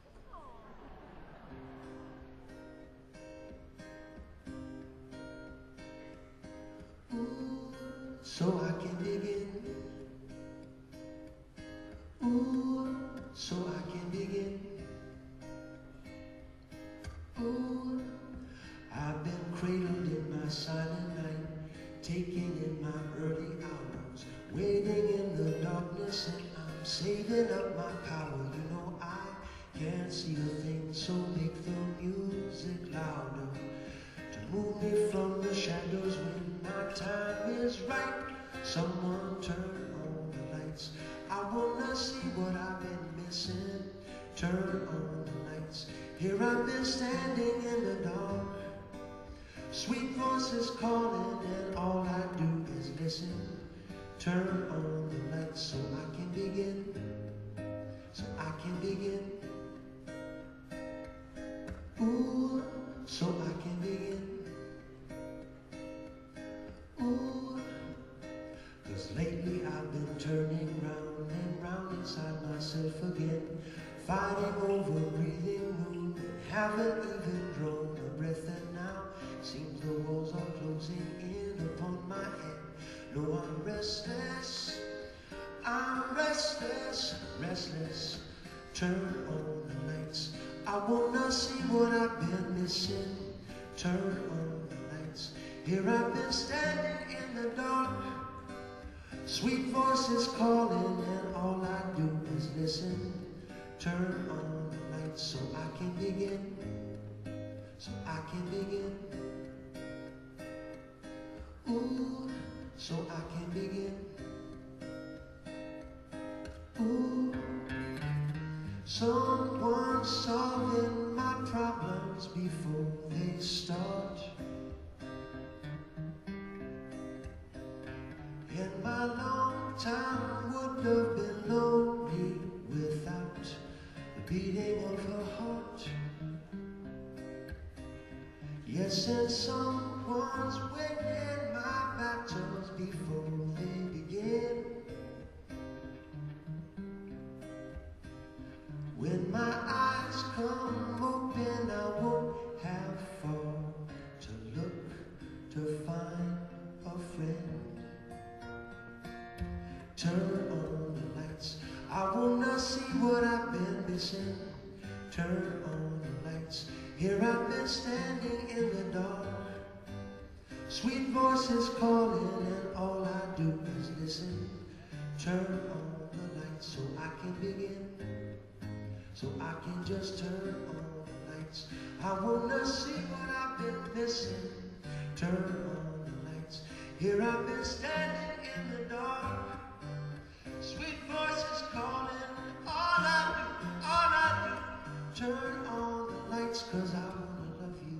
Ooh, so I can begin. Ooh, so I can begin. Ooh, I've been cradled in my silent night, taking in my early hours, waiting in the darkness, and I'm saving up my power. You know I can't see a thing, so make the music louder to move me from the shadows when my time is right. Someone turn on the lights. I wanna see what I've been missing. Turn on the lights. Here I've been standing in the dark. Sweet voices calling, and all I do is listen. Turn on the lights so I can begin. So I can begin. Ooh, so I can begin. Ooh, 'cause lately I've been turning round and round inside myself again, fighting over breathing room, haven't even drawn a breath, and now seems the walls are closing in upon my head. No, I'm restless, I'm restless, restless. Turn on the lights. I wanna see what I've been missing. Turn on the lights. Here I've been standing in the dark. Sweet voices calling, and all I do
is listen. Turn on the lights so I can begin. So I can begin. Ooh, so I can begin. Ooh, someone solving my problems before they start. And my long time would have been lonely without the beating of her heart. Yes, and someone's winning my battles before they begin. When my eyes come open, I won't have far to look to find a friend. Turn on the lights, I wanna see what I've been missing. Turn on the lights, here I've been standing in the dark. Sweet voices calling and all I do is listen. Turn on the lights so I can begin. So I can just turn on the lights. I wanna see what I've been missing. Turn on the lights, here I've been standing in the dark. Sweet voices calling, all I do, all I do. Turn on the lights, cause I wanna love you.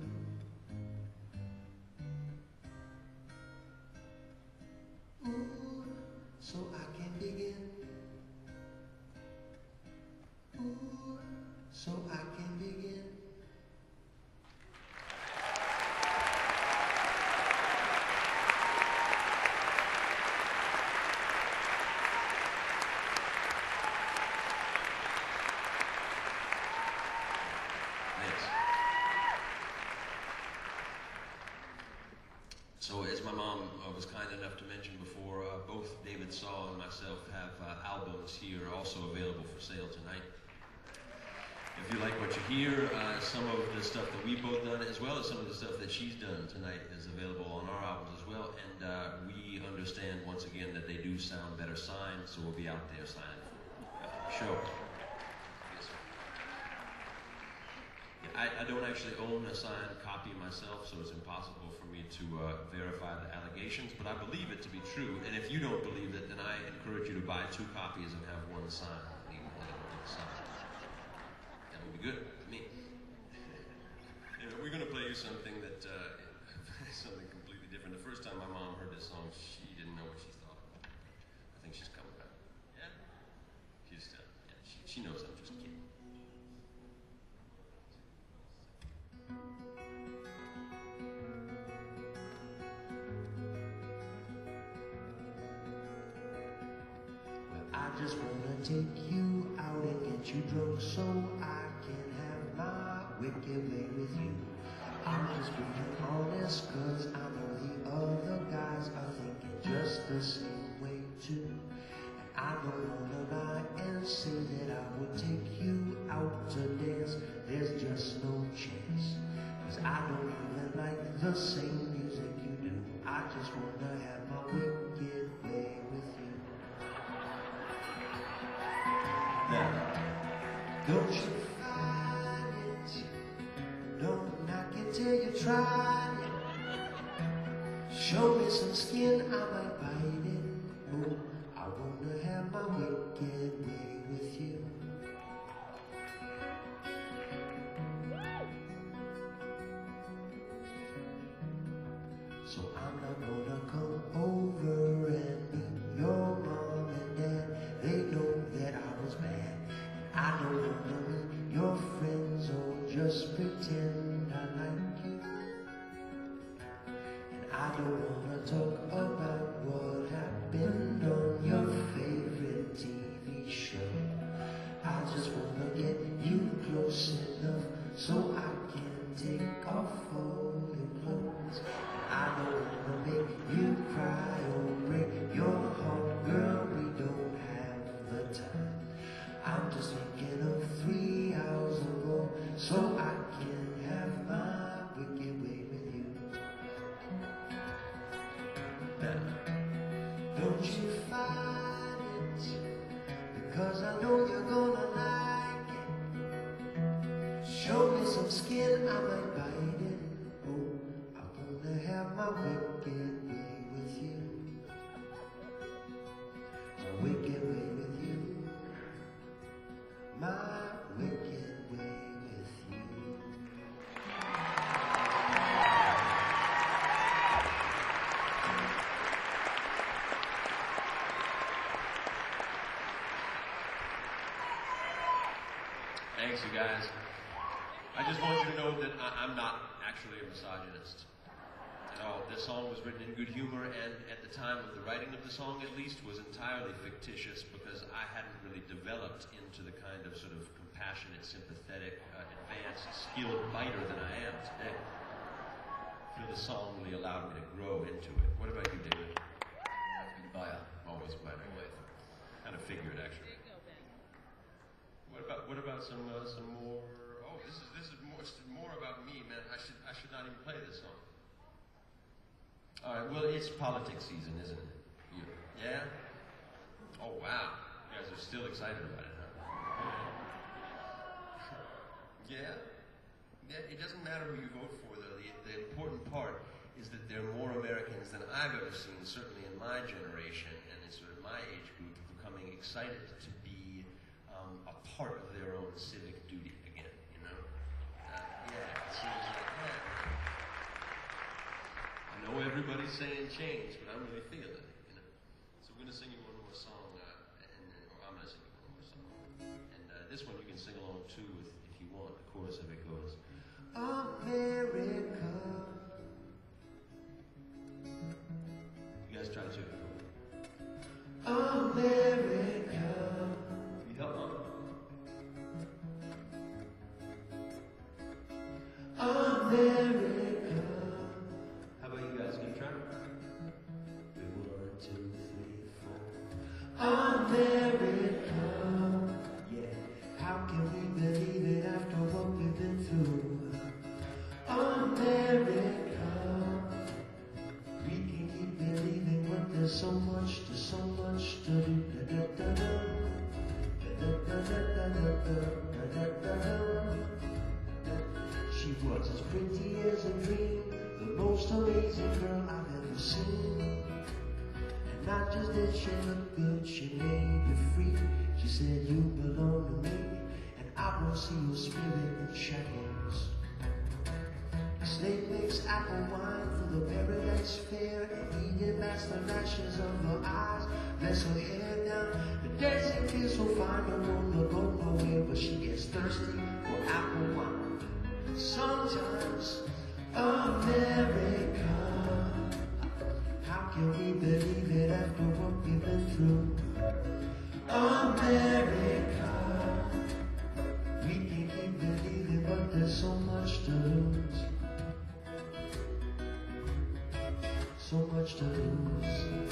Ooh, so I can begin. Ooh, so I can begin.
So as my mom uh, was kind enough to mention before, uh, both David Saul and myself have uh, albums here also available for sale tonight. If you like what you hear, uh, some of the stuff that we've both done, as well as some of the stuff that she's done tonight, is available on our albums as well. And uh, we understand once again that they do sound better signed, so we'll be out there signing for the show. I, I don't actually own a signed copy myself, so it's impossible for me to uh, verify the allegations, but I believe it to be true. And if you don't believe it, then I encourage you to buy two copies and have one signed. Leave one signed. That would be good for me. You know, we're going to play you something that uh, something completely different. The first time my mom heard this song, she didn't know what she thought. I think she's coming back. Yeah. She's uh, yeah, she, she knows I'm just kidding.
I just wanna take you out and get you drunk so I can have my wicked way with you. I'm just being honest cause I know the other guys are thinking just the same way too. And I don't wanna lie and say that I would take you out to dance. There's just no chance. Cause I don't even like the same music you do. I just wanna have my wicked way with you. Now, don't you find it? Don't knock it till you try it. Show me some skin, I might bite it. Oh, I wanna have my wicked way with you. So I'm not gonna come over and meet your mom and dad. They know that I was bad. I don't wanna meet your friends or just pretend I like you. And I don't wanna talk about what happened on your favorite T V show. I just wanna get you close enough so I can take off all your clothes. I don't wanna make you cry or break your heart, girl, we don't have the time. I'm just thinking of three hours ago, so I can have my wicked way with you. Now, don't you find it? 'cause I know you're gonna like it. Show me some skin, I might bite it. Oh, I wanna have my wicked way with you. My wicked way with you. My wicked way with you.
Thanks, you guys. I just want you to know that I, I'm not actually a misogynist at all. This song was written in good humor, and at the time of the writing of the song, at least, was entirely fictitious because I hadn't really developed into the kind of sort of compassionate, sympathetic, uh, advanced, skilled fighter that I am today. I feel the song really allowed me to grow into it. What about you, David?
Fire.
Always better.
Always.
Kind of figured, actually. What about what about some uh, some more? Oh, this is this is more it's more about me, man. I should I should not even play this song. All right. Well, it's politics season, isn't it? You, yeah. Oh wow, you guys are still excited about it, huh? Yeah. Yeah. It doesn't matter who you vote for, though. The the important part is that there are more Americans than I've ever seen, certainly in my generation and in sort of my age group, becoming excited to be um, a part of their own civic duty again, you know? Uh, yeah, it seems like that. I know everybody's saying change, but I'm really feeling it, you know? So we're going to sing you one more song, uh, and, or I'm going to sing you one more song. And uh, this one you can sing along too with, if you want. The chorus of it goes,
America.
you guys try to.
America.
You help, Mom?
America.
How about you guys? Can you try?
One, two, three, four. America. Yeah. How can we believe it after what we've been through? America. We can keep believing when there's so much to so much to do. Da, da, da, da. Da, da, da, da, da, da, da, da, da. She was as pretty as a dream, the most amazing girl I've ever seen. And not just did she look good, she made me free. She said, you belong to me, and I won't see your spirit in shackles. A snake makes apple wine for the paradise fair, and Eden bats the lashes of her eyes, lets her hair down. The dancing feels so fine, no one will go nowhere, but she gets thirsty for apple wine. Sometimes, America, how can we believe it after what we've been through? America, we can keep believing, but there's so much to lose. So much to lose.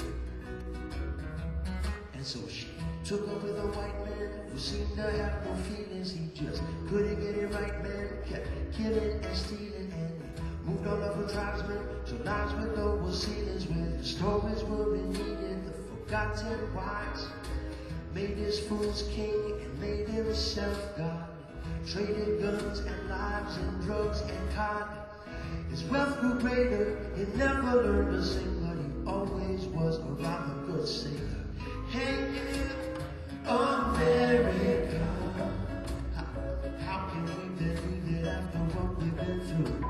And so she took up with a white man who seemed to have no feelings. He just couldn't get it right, man. Kept killing and stealing, and moved on up with tribesmen to lives with no ceilings, where the stories were needed. The forgotten wise made his fools king and made himself God. Traded guns and lives and drugs and cod. His wealth grew greater. He never learned to sing, but he always was a rather good singer. Hey, America, how, how can we believe it after what we've been through?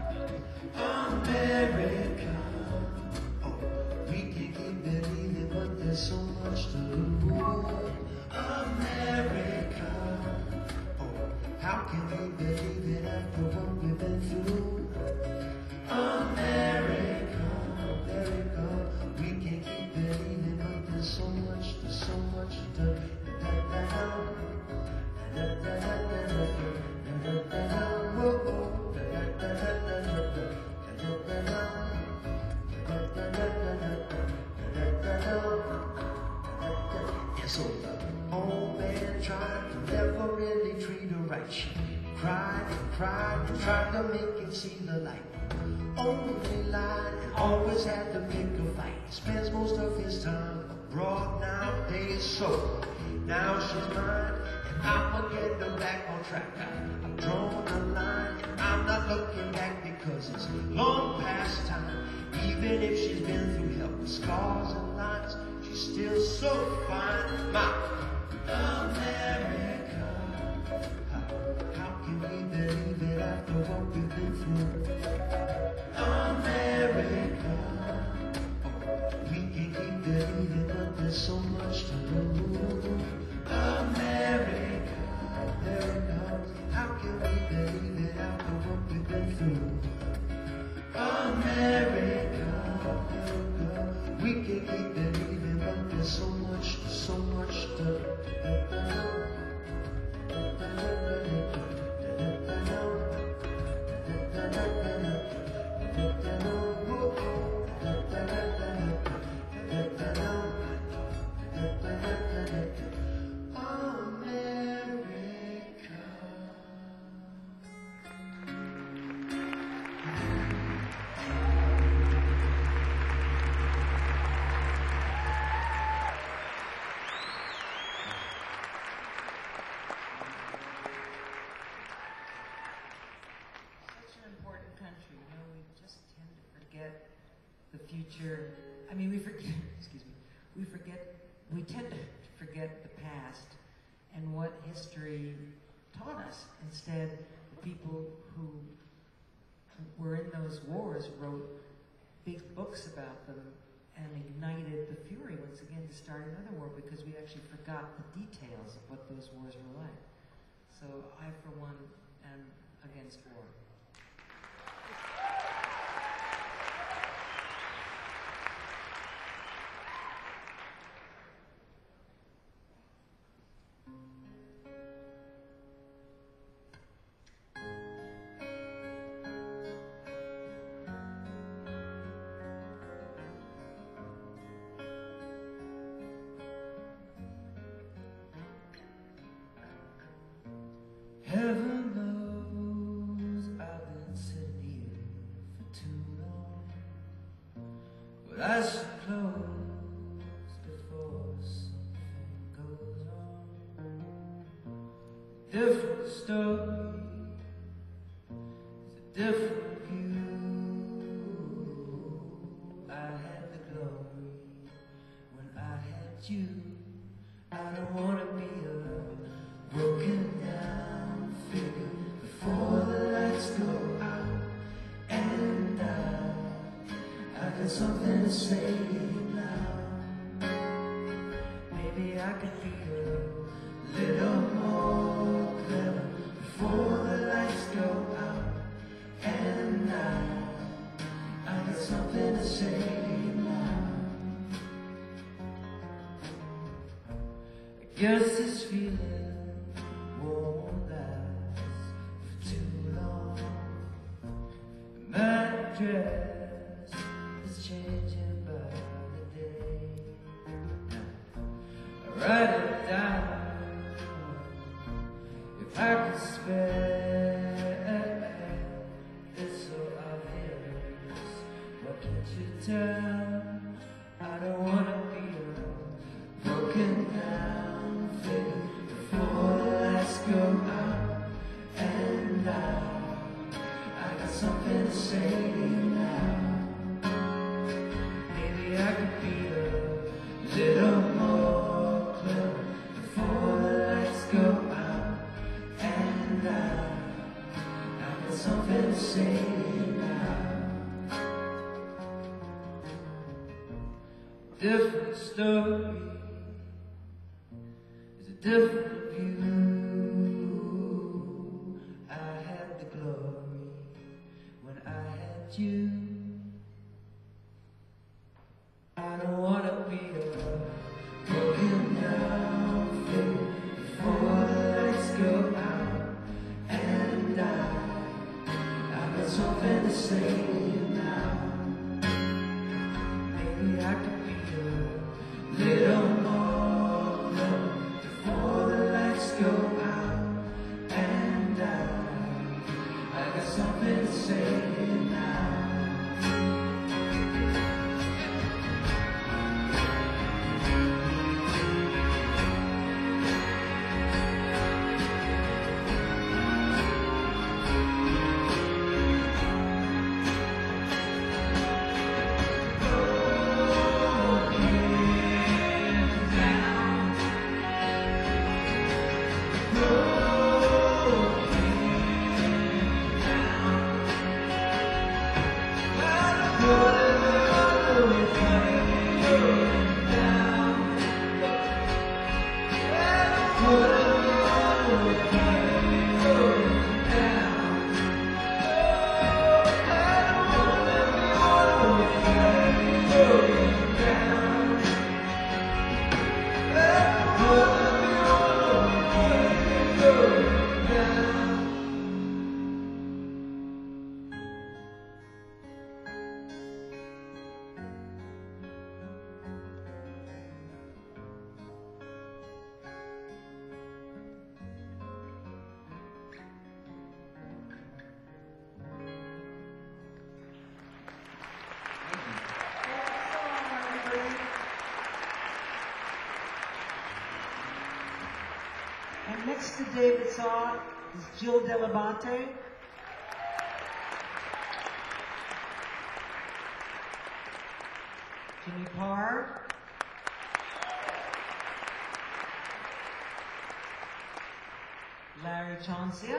America, oh, we can keep believing, but there's so much to lose. America, oh, how can we believe it after what we've been through? America, America, we can keep believing, but there's so much, there's so much to yeah, so the old man tried to never really treat her right. She cried and cried and tried to make him see the light.
Only lied and always had to pick a fight. He spends most of his time abroad nowadays. So now she's mine, and I'ma get her back on track. I've drawn a line, I'm not looking back because it's long past time. Even if she's been through hell with scars and lines, she's still so fine. My America, how, how can we believe it after what we've been through? America, we can keep believing, but there's so much to lose. America, America, how can we believe it after what we've been through? America, America, we can keep believing, but there's so much, so much to
the future. I mean, we forget, excuse me, we forget, we tend to forget the past and what history taught us. Instead, the people who were in those wars wrote big books about them and ignited the fury once again to start another war because we actually forgot the details of what those wars were like. So I, for one, am against war.
Heaven knows I've been sitting here for too long, but I should close before something goes wrong. Different story, it's a different view. I had the glory when I had you. I don't wanna be a broken down figure before the lights go out, and I, I got something to say now. Maybe I could be a little more clever before the lights go out, and I, I got something to say now. I guess this feeling won't last for too long. My dress is changing by the day. I write it down if I could spare. It's so obvious. What can't you tell? I don't wanna be a broken down figure before the lights go out, and I, I got something to say now. Maybe I could be a little more clever before the lights go out, and I, I got something to say now. Different story, it's a different view. I had the glory when I had you. I don't wanna be a broken down figure before the lights go out, and I, I got something to say now. Maybe I could be a little more clever before the lights
Next to David Saw is Jill Delabate. Jimmy Parr. Larry Chauncia.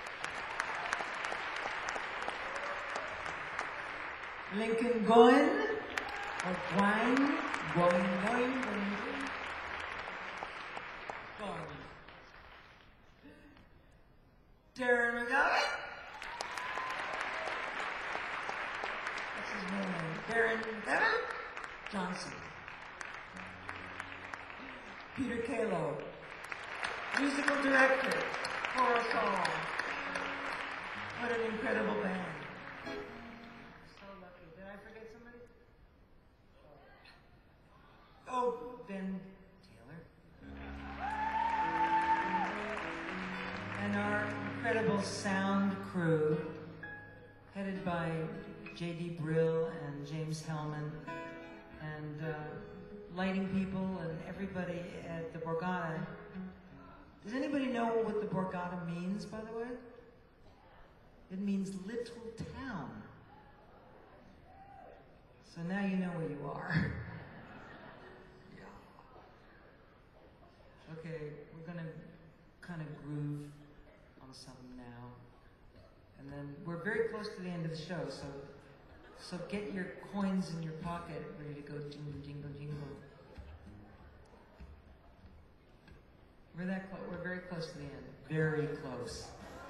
Lincoln Goin, or Gwine, Goin, Goin, Goin, Goin. Darren McGowan. What's his name? Darren McGowan Johnson. Peter Kalo, musical director for us all. What an incredible band. So lucky. Did I forget somebody? Oh, Ben Taylor. And our incredible sound crew, headed by J D Brill and James Hellman, and uh, lighting people and everybody at the Borgata. Does anybody know what the Borgata means, by the way? It means little town. So now you know where you are. Yeah. Okay, we're gonna kind of groove on something now. And then we're very close to the end of the show, so so get your coins in your pocket ready to go jingle, jingle, jingle. We're that close. We're very close to the end. Very close.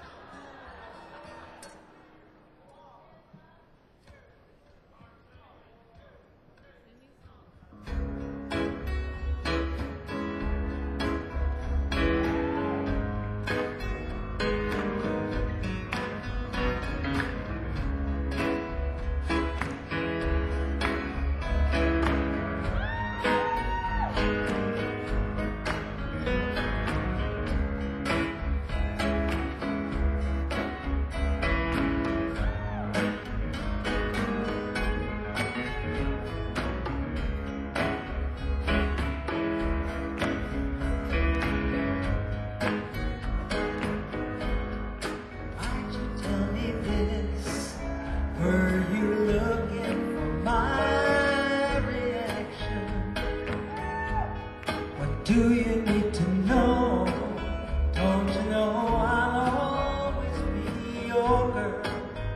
Do you need to know? Don't you know I'll always be your girl?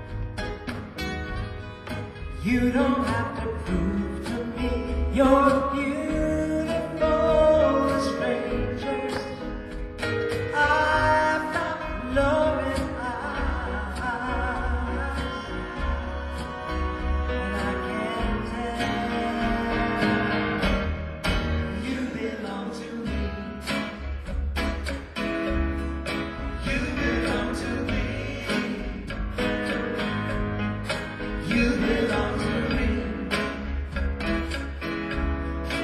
You don't have to prove to me you're beautiful as strangers. I've got loving eyes, and I can tell you belong to me. You belong to me. You belong to me.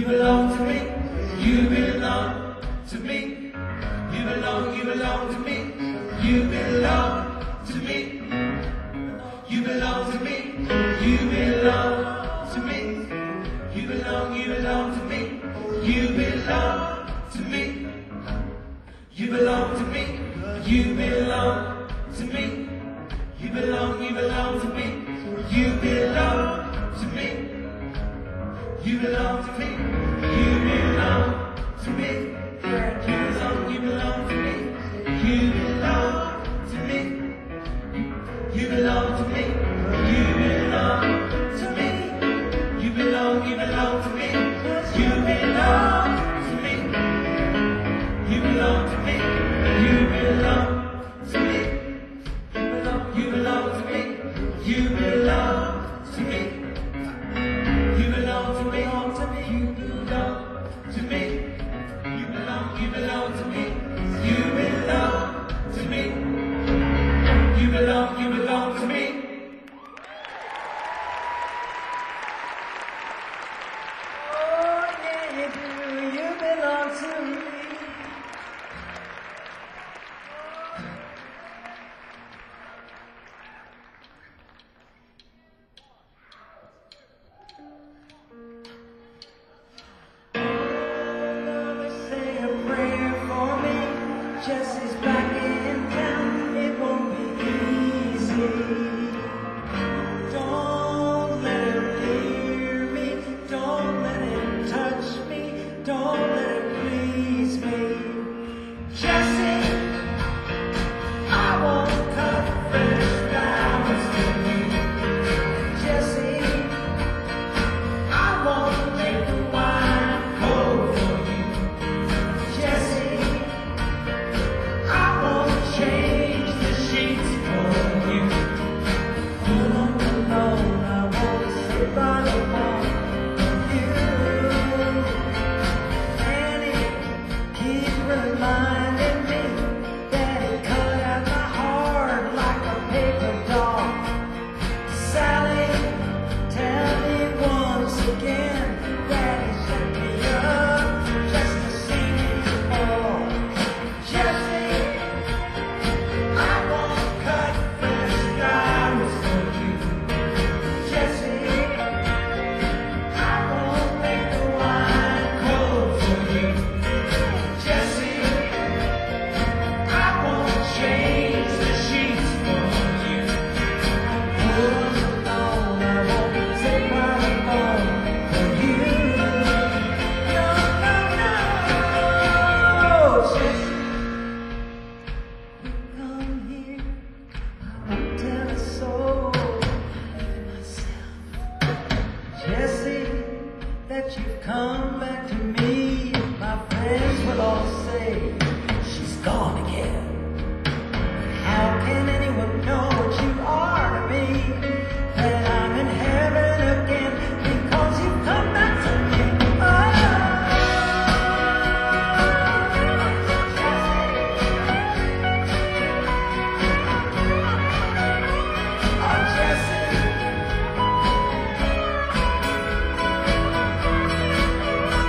belong to me. You belong to me. You belong, you belong to me. You belong to me. You belong to me. You belong to me. You belong, you belong to me. You belong to me. You belong to me. You belong to me. You belong, you belong to me. You belong to me. You belong to me. You belong to me. You belong, you belong to me. You belong to me. You belong to me. You belong to me. You belong, you belong to me. You belong to me. You belong to me. You belong to me. You belong to me. You belong to me. You belong to me. You belong to me. You belong, you belong to me. You belong to me. You belong, you belong to me. Oh yeah, you do. You belong to me. Say a prayer for me. Jesse's back in town. It won't be easy. Don't let him hear me. Don't let him touch me. Don't let him please me. Jesse, I won't cut fresh flowers for you. Jesse, I won't make the wine cold for you. Jesse, I won't change the sheets for you. Put on the loan, I won't sit by the phone for you. And he keeps reminding me that he cut out my heart like a paper doll. Sally, tell me once again that he set me up just to see me fall. Jesse, I won't cut fresh flowers for you. Jesse, I won't make the wine cold for you. Jesse, I won't change the sheets for you. Put on the phone, I won't take my phone for you. No, no, no. Jesse, come here. I won't tell a soul myself. Jesse, that you've come back to me. My friends will all say she's gone again. How can anyone know what you are to me? That I'm in heaven again because you've come back to me. Oh, Jesse. Oh, Jesse.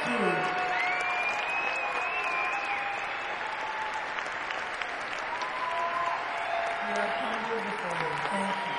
you. We are humbled before you. Thank you.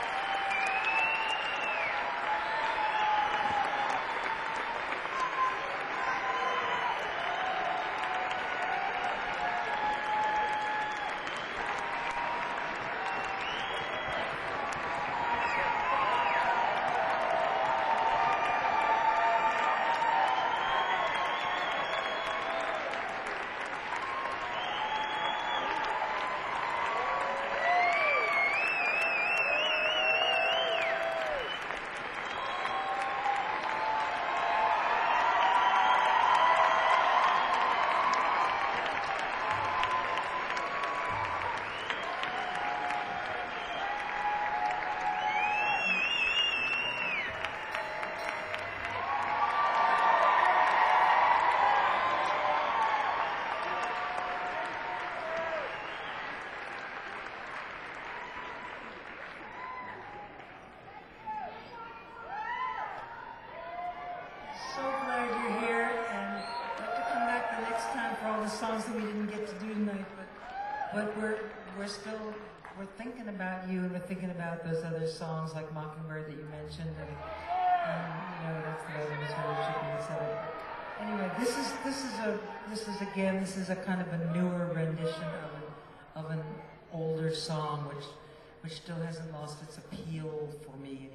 So glad you're here, and I'd like to come back the next time for all the songs that we didn't get to do tonight. But but we're we're still we're thinking about you, and we're thinking about those other songs like Mockingbird that you mentioned, and, and you know that's the other Shipping, et cetera. Anyway, this is this is a this is again this is a kind of a newer rendition of an of an older song, which which still hasn't lost its appeal for me anyway.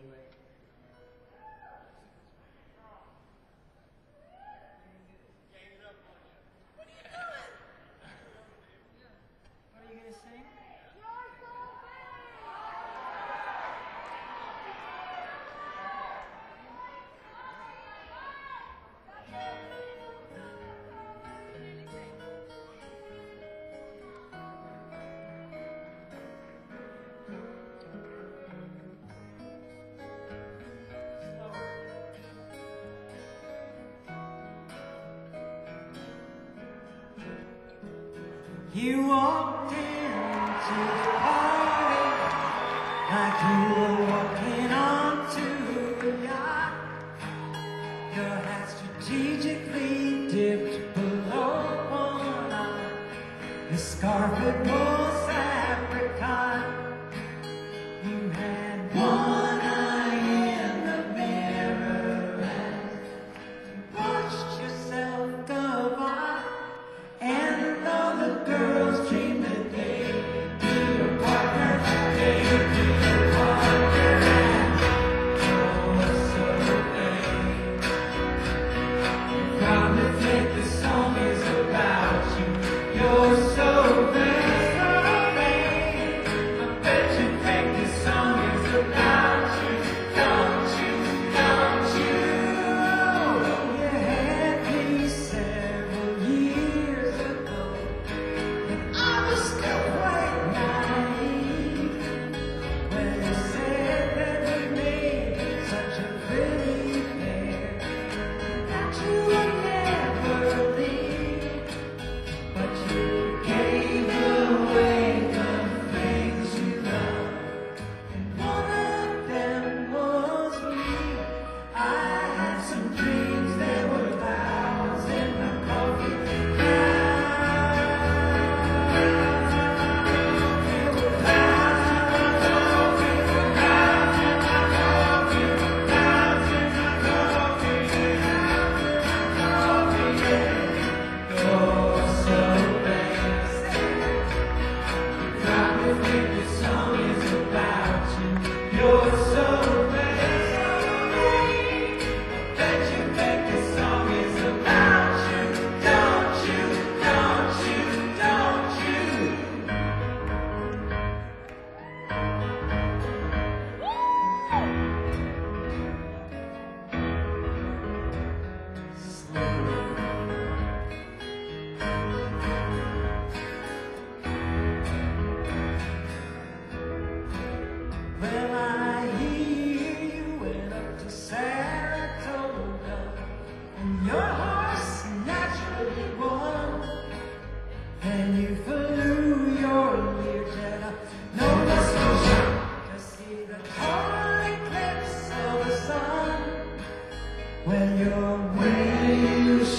What are you gonna sing? You walked into the party like you were walking onto the yacht. Your hat strategically dipped below one eye. The scarf it was apricot. You had one eye in the mirror and you watched yourself go by. And all the girls dream that they be your partner, they be your partner, and you're so vain. You probably think the song is about you. You're so vain, so vain. I bet you think the song is about you. Don't you, don't you? You had me several years ago. I was still quite naive when you said that we made such a pretty pair that you would never leave, but you gave away the things you loved, and one of them was me. I had some dreams, there were clouds in my coffee ground. You're so vain, bet you think this song is about you. Don't you, don't you, don't you? Well, I hear you went up to Saratoga, and your horse naturally won. Then you flew your Learjet up Nova Scotia to see the total eclipse of the sun. Well, your way you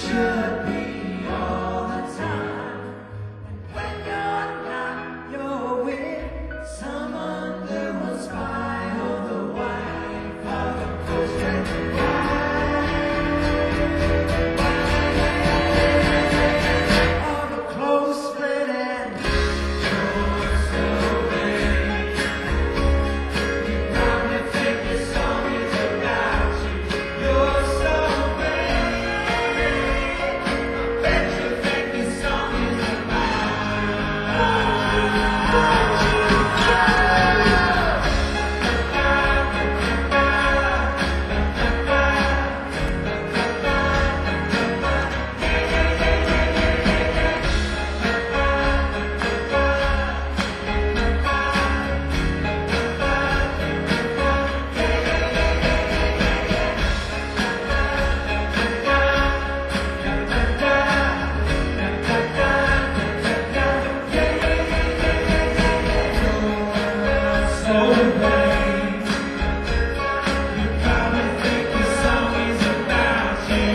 so vain. You probably think the song is about you.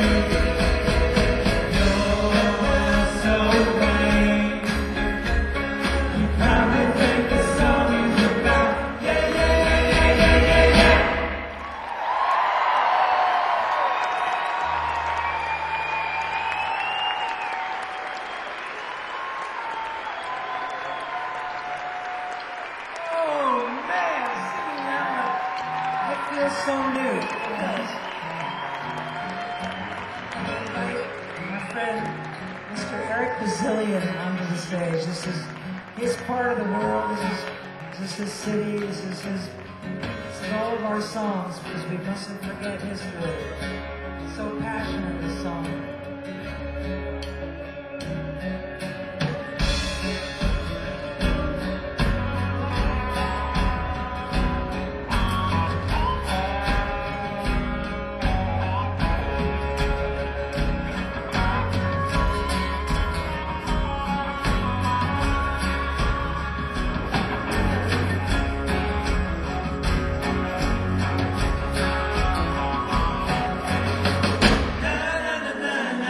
You're so vain. You probably think the song is about yeah, yeah, yeah, yeah, yeah, yeah, yeah. Oh man, singing that, it feels so new. Yes.
My friend, Mister Eric Bazillion, onto the stage. This is his part of the world. This is, this is his city. This is his. This is all of our songs because we mustn't forget history. So passionate, this song.
Na na na na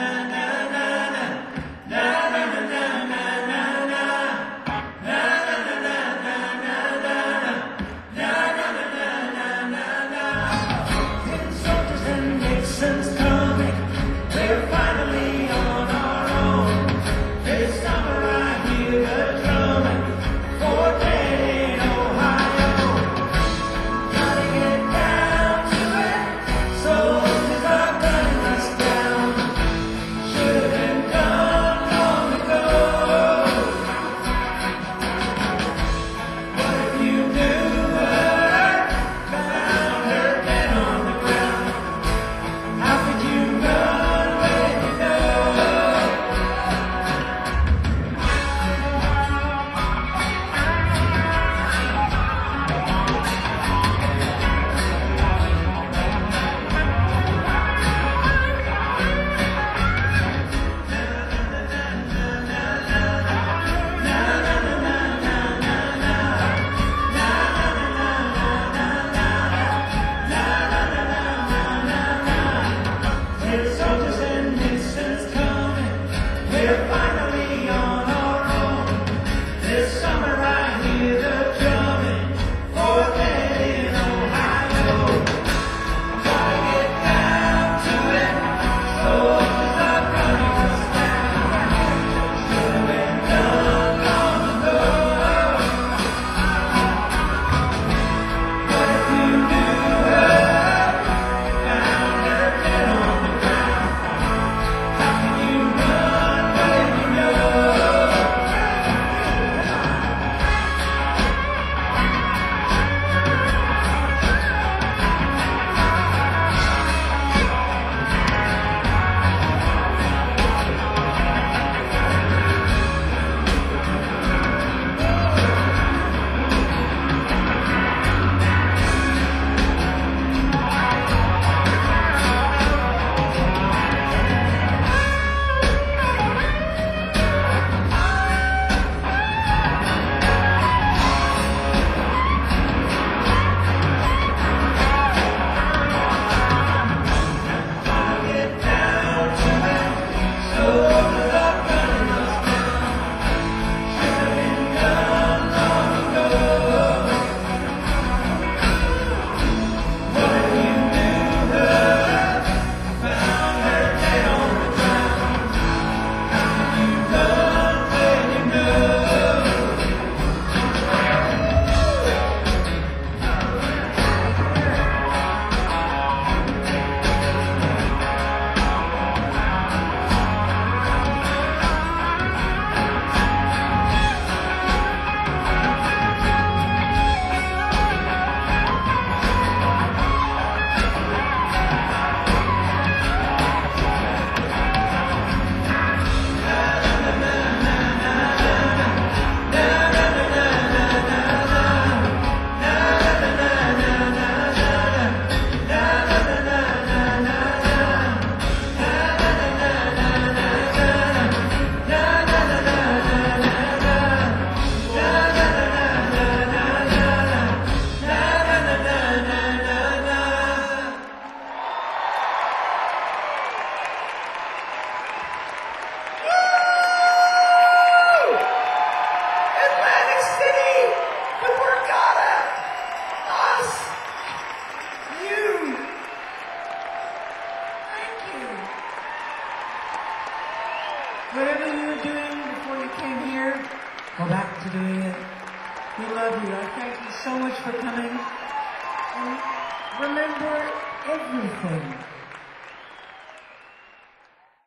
came here, go back to doing it. We love you. I thank you so much for coming. And remember everything.